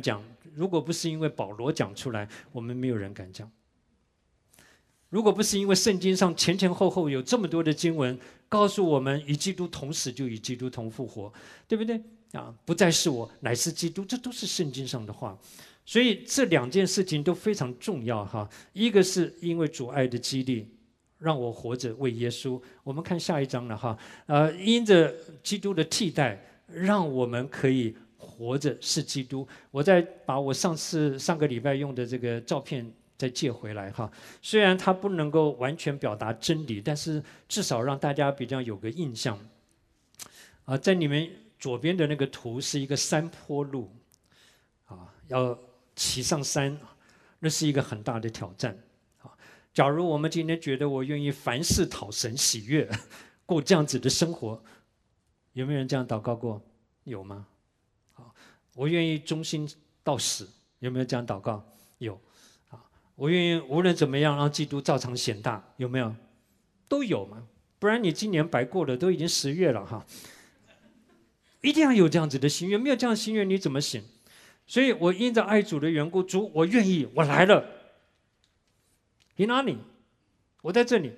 如果不是因为保罗讲出来，我们没有人敢讲。如果不是因为圣经上前前后后有这么多的经文告诉我们，与基督同死就与基督同复活，对不对啊？不再是我，乃是基督，这都是圣经上的话。所以这两件事情都非常重要哈。一个是因为主爱的激励，让我活着为耶稣。我们看下一章了哈。因着基督的替代，让我们可以活着是基督。我再把我上个礼拜用的这个照片再借回来哈。虽然它不能够完全表达真理，但是至少让大家比较有个印象。在你们左边的那个图是一个山坡路，要骑上山，那是一个很大的挑战。假如我们今天觉得我愿意凡事讨神喜悦，过这样子的生活，有没有人这样祷告过？有吗？我愿意忠心到死，有没有这样祷告？有。我愿意无论怎么样让基督照常显大，有没有？都有嘛，不然你今年白过了，都已经10月了哈。一定要有这样子的心愿，没有这样的心愿你怎么行？所以我因着爱主的缘故，主我愿意，我来了。你哪里？我在这里，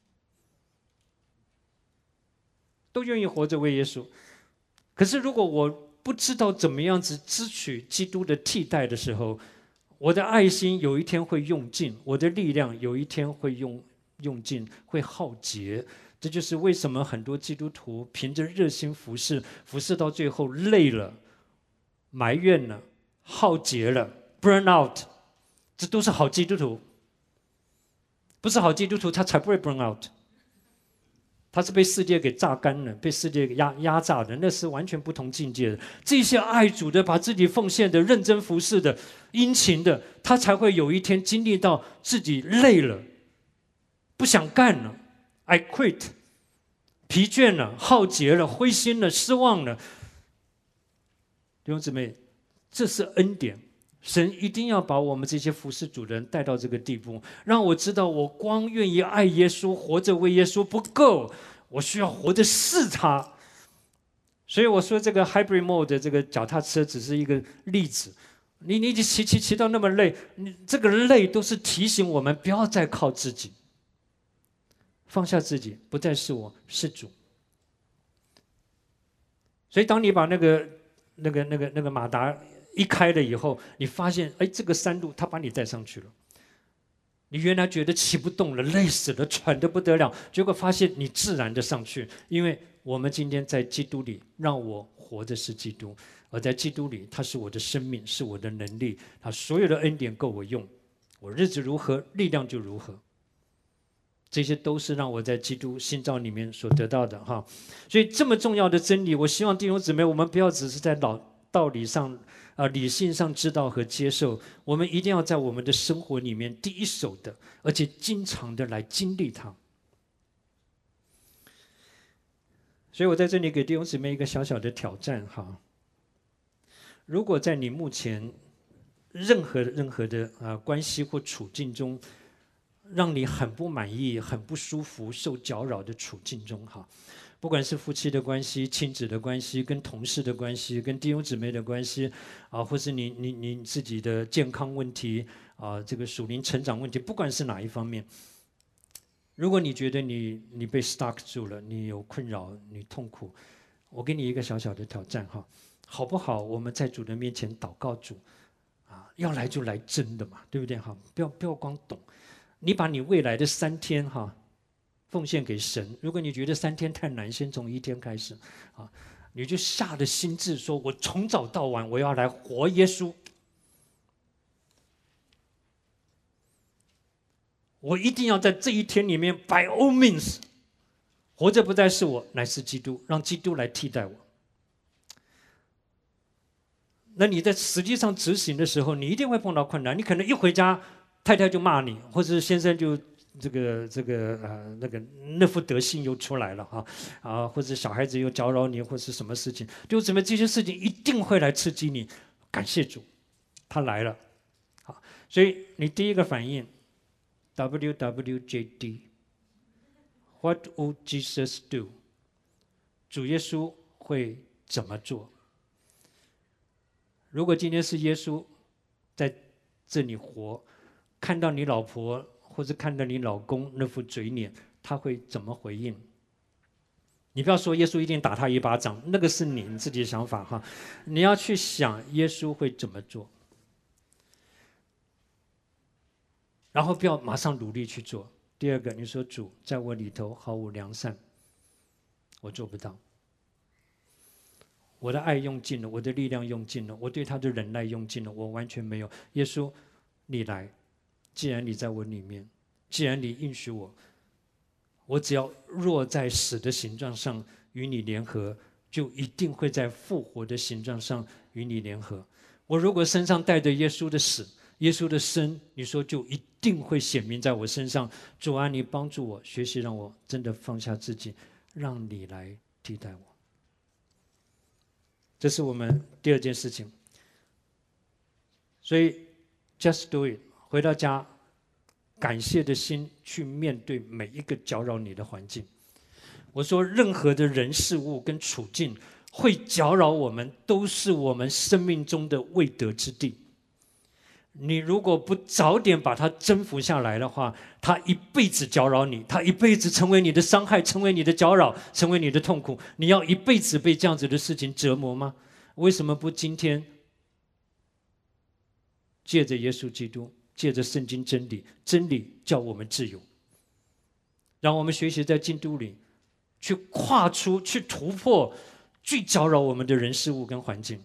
都愿意活着为耶稣。可是如果我不知道怎么样子支取基督的替代的时候，我的爱心有一天会用尽，我的力量有一天会用尽，会耗竭。这就是为什么很多基督徒凭着热心服侍，服侍到最后累了、埋怨了、耗竭了 ，burn out， 这都是好基督徒。不是好基督徒，他才不会 burn out。他是被世界给榨干了，被世界给压榨的，那是完全不同境界的。这些爱主的、把自己奉献的、认真服侍的、殷勤的，他才会有一天经历到自己累了，不想干了 ，I quit， 疲倦了、耗竭了、灰心了、失望了。弟兄姊妹，这是恩典。神一定要把我们这些服侍主的人带到这个地步，让我知道我光愿意爱耶稣、活着为耶稣不够，我需要活着是他。所以我说这个 hybrid mode 的这个脚踏车只是一个例子。你已经骑到那么累，你这个累都是提醒我们不要再靠自己，放下自己，不再是我，是主。所以当你把那个马达一开了以后，你发现，哎，这个山路他把你带上去了。你原来觉得骑不动了，累死了，喘得不得了，结果发现你自然的上去，因为我们今天在基督里，让我活的是基督，而在基督里，他是我的生命，是我的能力，他所有的恩典够我用，我日子如何，力量就如何。这些都是让我在基督新造里面所得到的哈。所以这么重要的真理，我希望弟兄姊妹，我们不要只是在道理上。理性上知道和接受，我们一定要在我们的生活里面第一手的，而且经常的来经历它。所以我在这里给弟兄姊妹一个小小的挑战哈。如果在你目前任何的关系或处境中，让你很不满意、很不舒服、受搅扰的处境中哈。不管是夫妻的关系、亲子的关系、跟同事的关系、跟弟兄姊妹的关系，或是你自己的健康问题这个属灵成长问题，不管是哪一方面，如果你觉得你被 stuck 住了，你有困扰，你痛苦，我给你一个小小的挑战哈，好不好？我们在主的面前祷告主，要来就来真的嘛，对不对哈？不要光懂，你把你未来的3天哈。奉献给神。如果你觉得3天太难，先从1天开始，你就下了心志说：“我从早到晚，我要来活耶稣。我一定要在这1天里面 ，by all means， 活着不再是我，乃是基督，让基督来替代我。”那你在实际上执行的时候，你一定会碰到困难。你可能一回家，太太就骂你，或者先生就。那副德性又出来了或者小孩子又搅扰你，或是什么事情，就怎么这些事情一定会来刺激你。感谢主，他来了，所以你第一个反应 ，WWJD，What would Jesus do？ 主耶稣会怎么做？如果今天是耶稣在这里活，看到你老婆或者看到你老公那副嘴脸，他会怎么回应？你不要说耶稣一定打他一巴掌，那个是你自己的想法哈。你要去想耶稣会怎么做，然后不要马上努力去做。第二个，你说主在我里头毫无良善，我做不到。我的爱用尽了，我的力量用尽了，我对他的忍耐用尽了，我完全没有。耶稣，你来，既然你在我里面，既然你应许我，我只要若在死的形状上与你联合，就一定会在复活的形状上与你联合。我如果身上带着耶稣的死，耶稣的生，你说就一定会显明在我身上。主啊，你帮助我学习，让我真的放下自己，让你来替代我。这是我们第二件事情。所以 just do it， 回到家感谢的心去面对每一个搅扰你的环境。我说任何的人事物跟处境会搅扰我们，都是我们生命中的未得之地。你如果不早点把它征服下来的话，它一辈子搅扰你，它一辈子成为你的伤害，成为你的搅扰，成为你的痛苦。你要一辈子被这样子的事情折磨吗？为什么不今天借着耶稣基督，借着圣经真理，真理叫我们自由，让我们学习在基督里去跨出，去突破最搅扰我们的人事物跟环境。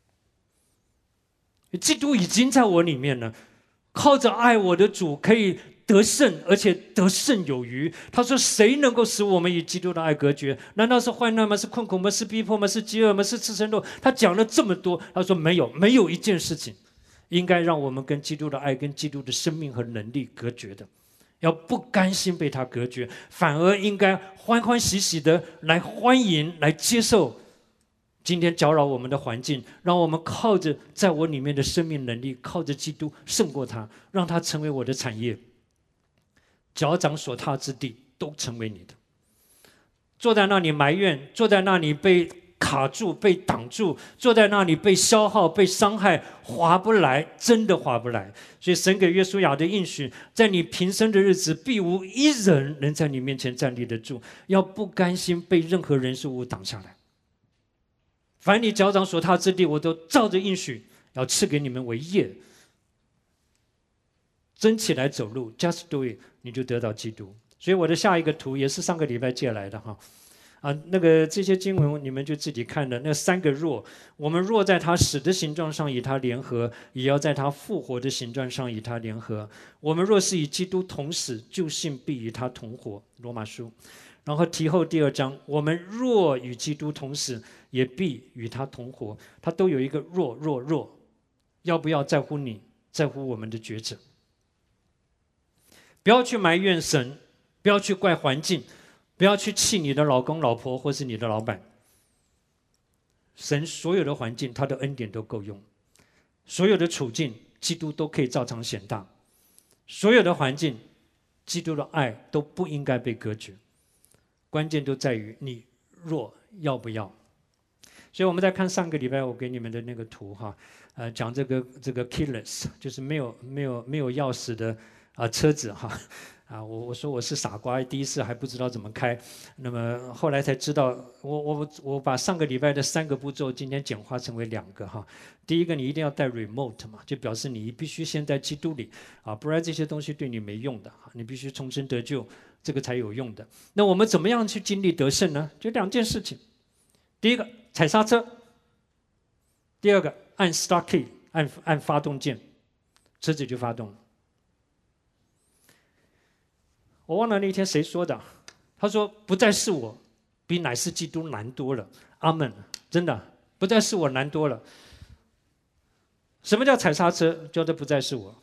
基督已经在我里面了，靠着爱我的主可以得胜，而且得胜有余。他说谁能够使我们与基督的爱隔绝？难道是患难吗？是困苦吗？是逼迫吗？是饥饿吗？是赤身肉？他讲了这么多，他说没有，没有一件事情应该让我们跟基督的爱跟基督的生命和能力隔绝的。要不甘心被他隔绝，反而应该欢欢喜喜的来欢迎，来接受今天搅扰我们的环境，让我们靠着在我里面的生命能力，靠着基督胜过他，让他成为我的产业，脚掌所踏之地都成为你的。坐在那里埋怨，坐在那里被卡住，被挡住，坐在那里被消耗，被伤害，划不来，真的划不来。所以神给约书亚的应许，在你平生的日子，必无一人能在你面前站立得住。要不甘心被任何人事物挡下来。凡你脚掌所踏之地，我都照着应许要赐给你们为业。真起来走路 ，just do it， 你就得到基督。所以我的下一个图也是上个礼拜借来的哈。那个这些经文你们就自己看了。那三个若，我们若在他死的形状上与他联合，也要在他复活的形状上与他联合。我们若是与基督同死，就信必与他同活。罗马书。然后提后第2章，我们若与基督同死，也必与他同活。他都有一个若，要不要在乎你，在乎我们的抉择。不要去埋怨神，不要去怪环境，不要去气你的老公老婆或是你的老板。神所有的环境，他的恩典都够用，所有的处境，基督都可以照常显大。所有的环境，基督的爱都不应该被隔绝。关键都在于你若要不要。所以我们在看上个礼拜我给你们的那个图哈，讲这个 keyless， 就是没有钥匙的车子哈。我说我是傻瓜，第一次还不知道怎么开，那么后来才知道，我把上个礼拜的3个步骤今天简化成为2个哈。第一个，你一定要带 remote 嘛，就表示你必须先在基督里不然这些东西对你没用的，你必须重生得救，这个才有用的。那我们怎么样去经历得胜呢？就2件事情，第一个踩刹车，第二个按 start key， 按发动键，车子就发动了。我忘了那天谁说的，他说不再是我，比乃是基督难多了。阿们，真的不再是我难多了。什么叫踩刹车？叫做不再是我。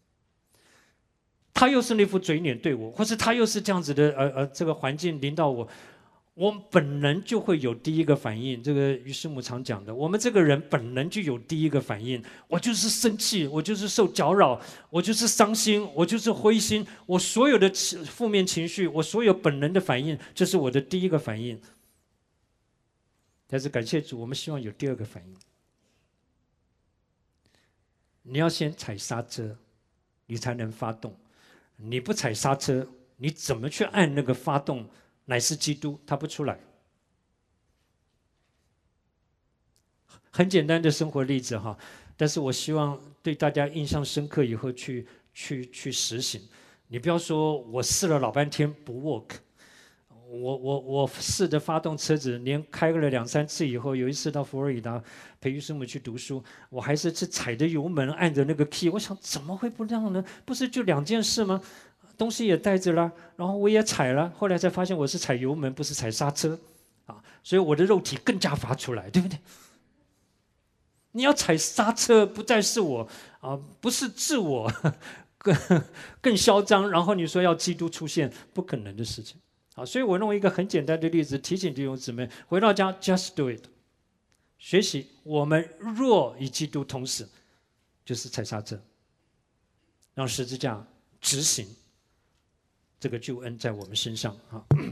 他又是那副嘴脸对我，或是他又是这样子的这个环境临到我，我本能就会有第一个反应。这个于师母常讲的，我们这个人本能就有第一个反应，我就是生气，我就是受搅扰，我就是伤心，我就是灰心，我所有的负面情绪，我所有本能的反应，这是我的第一个反应。但是感谢主，我们希望有第2个反应。 你要先踩刹车，你才能发动。你不踩刹车，你怎么去按那个发动？乃是基督，他不出来。很简单的生活例子哈，但是我希望对大家印象深刻，以后去实行。你不要说我试了老半天不 work， 我试着发动车子，连开了2、3次以后，有一次到佛罗里达陪于师母去读书，我还是踩着油门按着那个 key， 我想怎么会不让呢？不是就2件事吗？东西也带着了，然后我也踩了，后来才发现我是踩油门，不是踩刹车，所以我的肉体更加发出来，对不对？你要踩刹车，不再是我不是自我更嚣张，然后你说要基督出现，不可能的事情。所以我用一个很简单的例子提醒弟兄姊妹，回到家 just do it， 学习我们若与基督同死，就是踩刹车，让十字架执行这个救恩在我们身上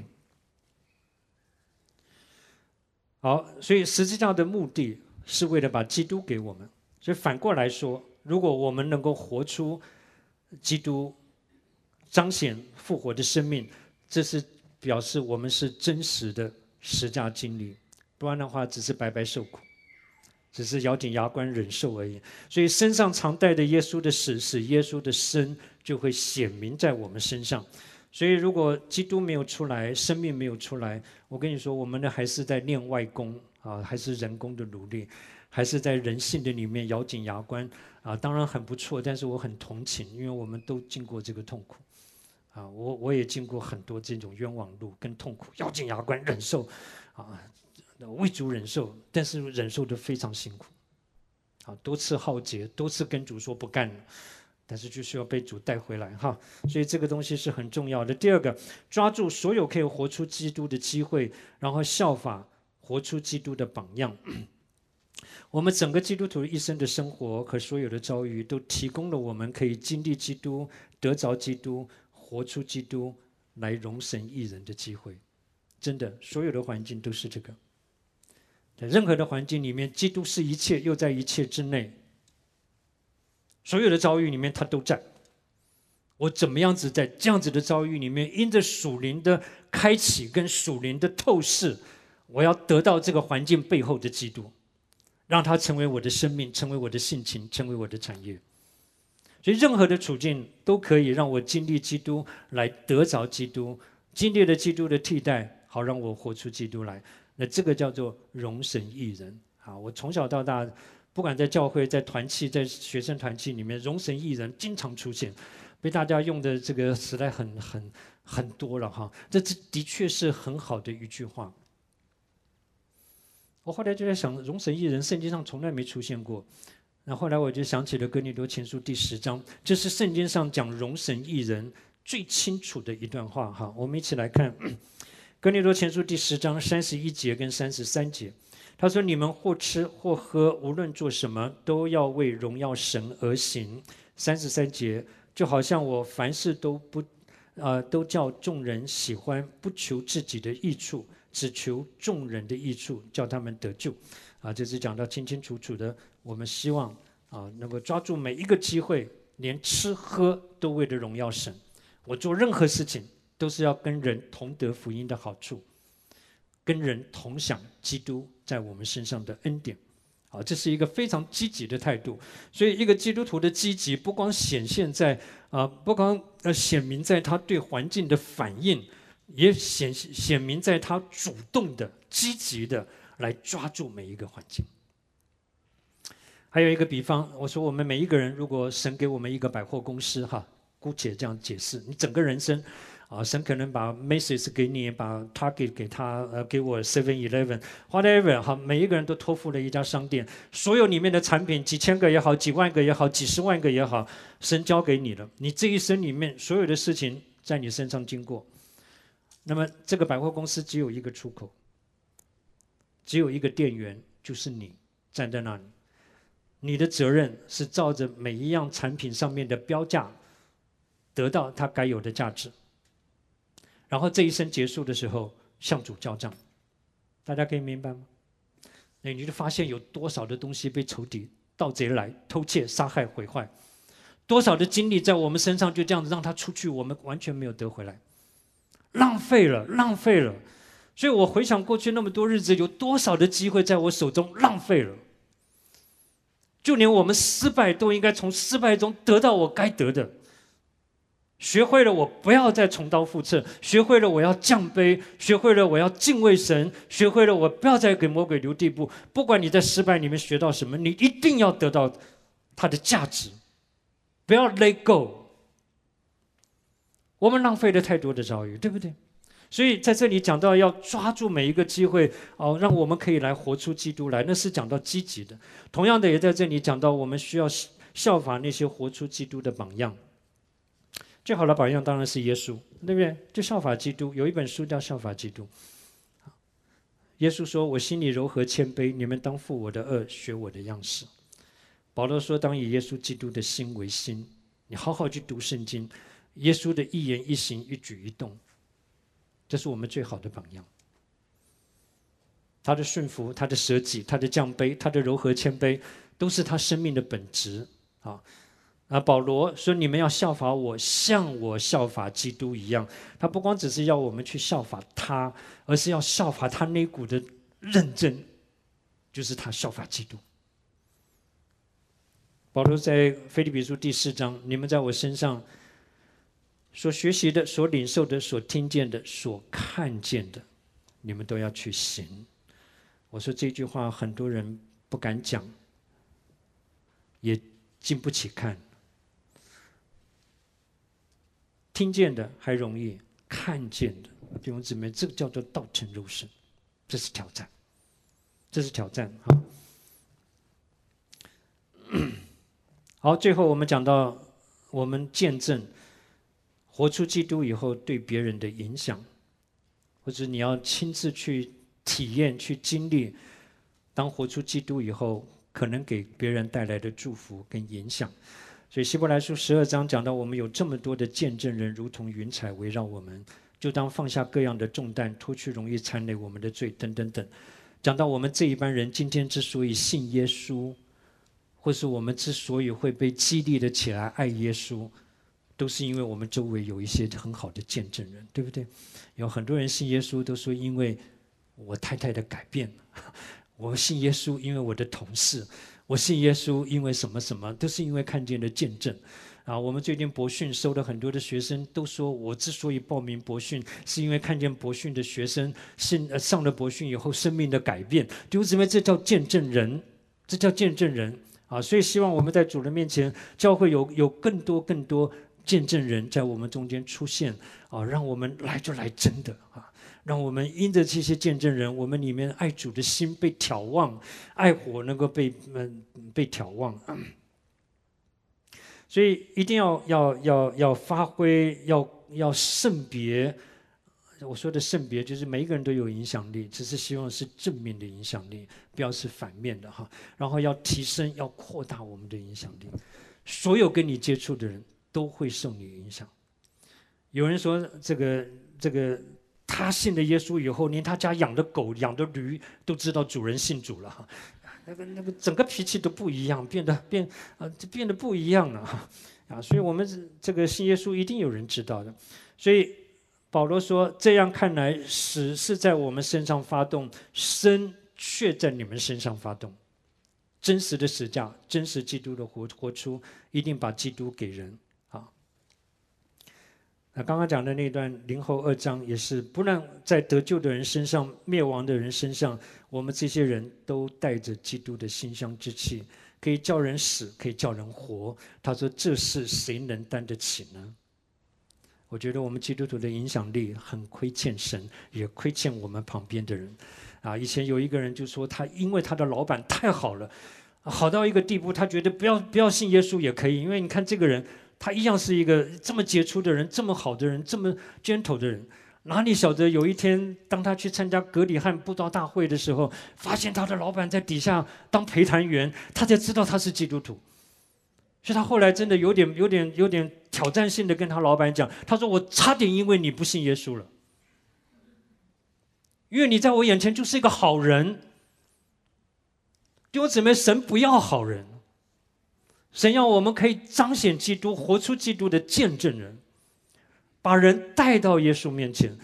好，所以十字架的目的是为了把基督给我们。所以反过来说，如果我们能够活出基督彰显复活的生命，这是表示我们是真实的十架经历，不然的话只是白白受苦，只是咬紧牙关忍受而已。所以身上常带的耶稣的死，使耶稣的生就会显明在我们身上。所以如果基督没有出来，生命没有出来，我跟你说，我们呢还是在练外功还是人工的努力，还是在人性的里面咬紧牙关当然很不错，但是我很同情，因为我们都经过这个痛苦我也经过很多这种冤枉路跟痛苦，咬紧牙关忍受为主忍受，但是忍受得非常辛苦多次浩劫，多次跟主说不干了，但是就需要被主带回来所以这个东西是很重要的。第二个，抓住所有可以活出基督的机会，然后效法活出基督的榜样。我们整个基督徒一生的生活和所有的遭遇，都提供了我们可以经历基督、得着基督、活出基督来荣神益人的机会。真的，所有的环境都是这个。在任何的环境里面，基督是一切，又在一切之内。所有的遭遇里面，他都在。我怎么样子在这样子的遭遇里面，因着属灵的开启跟属灵的透视，我要得到这个环境背后的基督，让它成为我的生命，成为我的性情，成为我的产业。所以任何的处境都可以让我经历基督，来得着基督，经历了基督的替代，好让我活出基督来。那这个叫做荣神益人我从小到大，不管在教会、在团契、在学生团契里面，荣神益人经常出现，被大家用的这个实在很多了这的确是很好的一句话。我后来就在想，荣神益人圣经上从来没出现过。那后来我就想起了哥林多前书第10章，这是圣经上讲荣神益人最清楚的一段话我们一起来看哥林多前书第10章31节跟33节。他说：“你们或吃或喝，无论做什么，都要为荣耀神而行。”33节，就好像我凡事都叫众人喜欢，不求自己的益处，只求众人的益处，叫他们得救。这是讲到清清楚楚的。我们希望能够抓住每一个机会，连吃喝都为了荣耀神。我做任何事情都是要跟人同得福音的好处，跟人同享基督在我们身上的恩典。这是一个非常积极的态度。所以一个基督徒的积极，不光显现在不光显明在他对环境的反应，也显明在他主动的、积极的来抓住每一个环境。还有一个比方，我说我们每一个人，如果神给我们一个百货公司姑且这样解释，你整个人生神可能把 Macy's 给你，把 Target 给他，给我 7-Eleven，whatever 每一个人都托付了一家商店，所有里面的产品几千个也好，几万个也好，几十万个也好，神交给你了。你这一生里面所有的事情在你身上经过，那么这个百货公司只有一个出口，只有一个店员，就是你站在那里。你的责任是照着每一样产品上面的标价，得到它该有的价值。然后这一生结束的时候，向主交账。大家可以明白吗？那你就发现有多少的东西被仇敌盗贼来偷窃、杀害、毁坏。多少的精力在我们身上就这样子让他出去，我们完全没有得回来，浪费了，浪费了。所以我回想过去那么多日子，有多少的机会在我手中浪费了。就连我们失败都应该从失败中得到我该得的。学会了我不要再重蹈覆辙，学会了我要降卑，学会了我要敬畏神，学会了我不要再给魔鬼留地步。不管你在失败里面学到什么，你一定要得到它的价值，不要 let go。 我们浪费了太多的遭遇，对不对？所以在这里讲到要抓住每一个机会，让我们可以来活出基督来，那是讲到积极的。同样的，也在这里讲到我们需要效法那些活出基督的榜样。最好的榜样当然是耶稣，对不对？就效法基督。有一本书叫《效法基督》。耶稣说：“我心里柔和谦卑，你们当负我的恶，学我的样式。”保罗说：“当以耶稣基督的心为心。”你好好去读圣经，耶稣的一言一行、一举一动，这是我们最好的榜样。他的顺服、他的舍己、他的降卑、他的柔和谦卑，都是他生命的本质啊。保罗说：“你们要效法我，像我效法基督一样。”他不光只是要我们去效法他，而是要效法他那股的认真，就是他效法基督。保罗在腓立比书第4章：“你们在我身上所学习的、所领受的、所听见的、所看见的，你们都要去行。”我说这句话很多人不敢讲，也经不起看。听见的还容易，看见的，弟兄姊妹，这个叫做道成肉身，这是挑战，这是挑战。好，最后我们讲到我们见证活出基督以后对别人的影响，或者你要亲自去体验、去经历，当活出基督以后，可能给别人带来的祝福跟影响。所以希伯来书12章讲到，我们有这么多的见证人，如同云彩围绕我们，就当放下各样的重担，脱去容易缠累我们的罪，等等等。讲到我们这一班人今天之所以信耶稣，或是我们之所以会被激励的起来爱耶稣，都是因为我们周围有一些很好的见证人，对不对？有很多人信耶稣都说，因为我太太的改变，我信耶稣因为我的同事，我信耶稣因为什么什么，都是因为看见了见证。我们最近博训收了很多的学生，都说我之所以报名博训，是因为看见博训的学生上了博训以后生命的改变。弟兄姊妹，这叫见证人，这叫见证人所以希望我们在主人面前，教会有更多见证人在我们中间出现让我们来就来真的让我们因着这些见证人，我们里面爱主的心被挑旺，爱火能够被挑旺。所以一定要发挥，要圣别。我说的圣别，就是每一个人都有影响力，只是希望是正面的影响力，不要是反面的然后要提升，要扩大我们的影响力。所有跟你接触的人都会受你影响。有人说这个他信了耶稣以后，连他家养的狗、养的驴都知道主人信主了那个整个脾气都不一样，变得不一样了所以我们这个信耶稣一定有人知道的。所以保罗说：“这样看来，死是在我们身上发动，生却在你们身上发动。真实的死价，真实基督的活出，一定把基督给人那刚刚讲的那段林后2章也是，不让在得救的人身上、灭亡的人身上，我们这些人都带着基督的馨香之气，可以叫人死，可以叫人活。他说：“这事谁能担得起呢？”我觉得我们基督徒的影响力很亏欠神，也亏欠我们旁边的人以前有一个人就说，他因为他的老板太好了，好到一个地步，他觉得不要信耶稣也可以，因为你看这个人，他一样是一个这么杰出的人，这么好的人，这么 gentle 的人，哪里晓得有一天，当他去参加葛理翰布道大会的时候，发现他的老板在底下当陪谈员，他才知道他是基督徒。所以他后来真的有点挑战性的跟他老板讲，他说：“我差点因为你不信耶稣了，因为你在我眼前就是一个好人。弟兄姊妹，神不要好人， 神要我们可以彰显基督，活出基督的见证人，把人带到耶稣面前。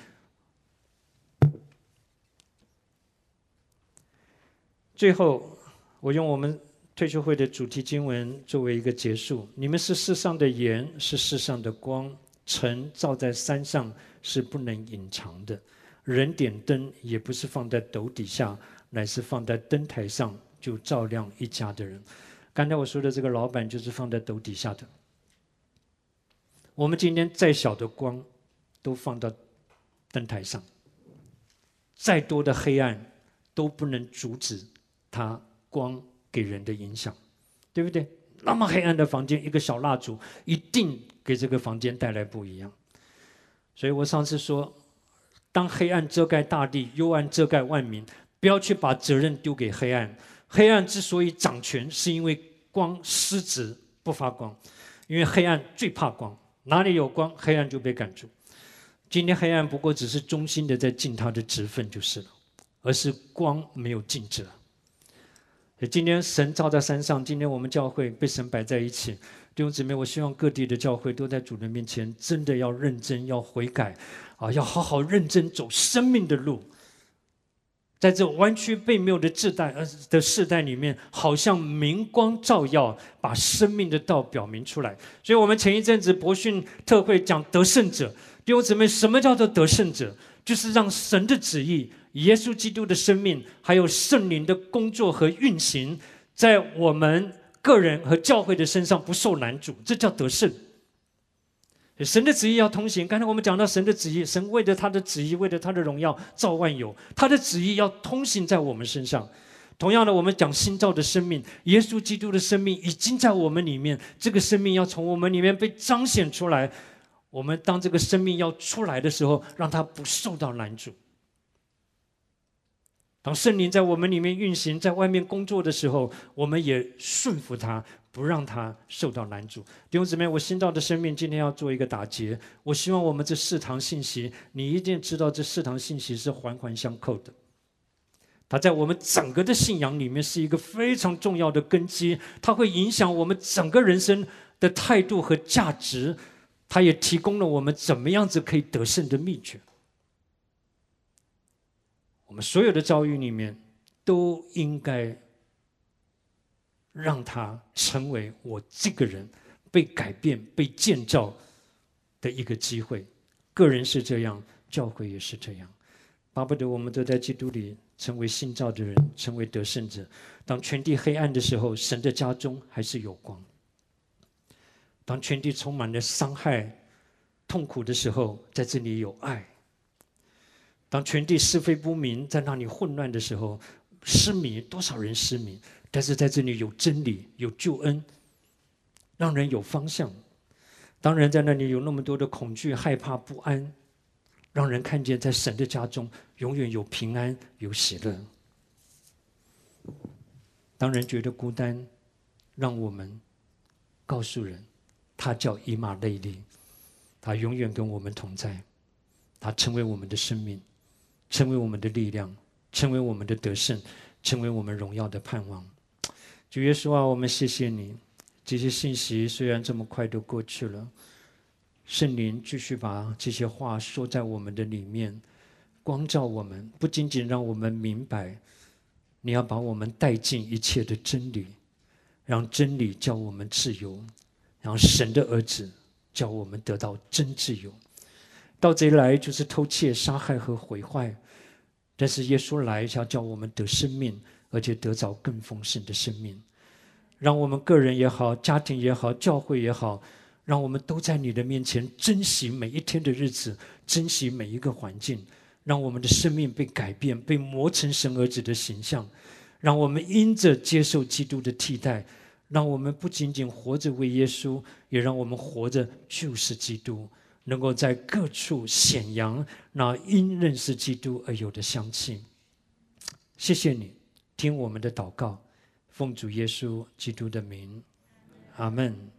最后，我用我们退休会的主题经文作为一个结束：你们是世上的盐，是世上的光。城照在山上是不能隐藏的。人点灯也不是放在斗底下，乃是放在灯台上，就照亮一家的人。刚才我说的这个老板就是放在斗底下的。我们今天再小的光都放到灯台上，再多的黑暗都不能阻止它光给人的影响，对不对？那么黑暗的房间，一个小蜡烛一定给这个房间带来不一样。所以我上次说，当黑暗遮盖大地，幽暗遮盖万民，不要去把责任丢给黑暗。黑暗之所以掌权，是因为光失职不发光，因为黑暗最怕光，哪里有光，黑暗就被赶住。今天黑暗不过只是忠心的在尽他的职分就是了，而是光没有尽职。今天神照在山上，今天我们教会被神摆在一起，弟兄姊妹，我希望各地的教会都在主的面前，真的要认真，要悔改，要好好认真走生命的路。在这弯曲悖谬的世代里面，好像明光照耀，把生命的道表明出来。所以我们前一阵子博训特会讲得胜者，弟兄姊妹，什么叫做得胜者？就是让神的旨意、耶稣基督的生命，还有圣灵的工作和运行，在我们个人和教会的身上不受拦阻，这叫得胜。神的旨意要通行。刚才我们讲到神的旨意，神为了他的旨意，为了他的荣耀造万有，他的旨意要通行在我们身上。同样的，我们讲新造的生命，耶稣基督的生命已经在我们里面，这个生命要从我们里面被彰显出来。我们当这个生命要出来的时候，让它不受到拦阻。当圣灵在我们里面运行，在外面工作的时候，我们也顺服他，不让他受到拦阻。弟兄姊妹，我新造的生命今天要做一个打结。我希望我们这4堂信息，你一定知道这4堂信息是环环相扣的。它在我们整个的信仰里面是一个非常重要的根基，它会影响我们整个人生的态度和价值。它也提供了我们怎么样子可以得胜的秘诀。我们所有的遭遇里面，都应该让它成为我这个人被改变、被建造的一个机会。个人是这样，教会也是这样。巴不得我们都在基督里成为新造的人，成为得胜者。当全地黑暗的时候，神的家中还是有光。当全地充满了伤害、痛苦的时候，在这里有爱。当全地是非不明，在那里混乱的时候，失迷，多少人失迷，但是在这里有真理，有救恩，让人有方向。当人在那里有那么多的恐惧、害怕、不安，让人看见在神的家中永远有平安、有喜乐。当人觉得孤单，让我们告诉人，他叫以马内利，他永远跟我们同在，他成为我们的生命，成为我们的力量，成为我们的得胜，成为我们荣耀的盼望。主耶稣啊，我们谢谢你，这些信息虽然这么快都过去了，圣灵继续把这些话说在我们的里面，光照我们，不仅仅让我们明白，你要把我们带进一切的真理，让真理叫我们自由，让神的儿子叫我们得到真自由。盗贼来就是偷窃、杀害和毁坏，但是耶稣来要叫我们得生命，而且得着更丰盛的生命。让我们个人也好，家庭也好，教会也好，让我们都在你的面前珍惜每一天的日子，珍惜每一个环境，让我们的生命被改变，被磨成神儿子的形象，让我们因着接受基督的替代，让我们不仅仅活着为耶稣，也让我们活着就是基督，能够在各处显扬那因认识基督而有的香气。谢谢你，听我们的祷告，奉主耶稣基督的名，阿们。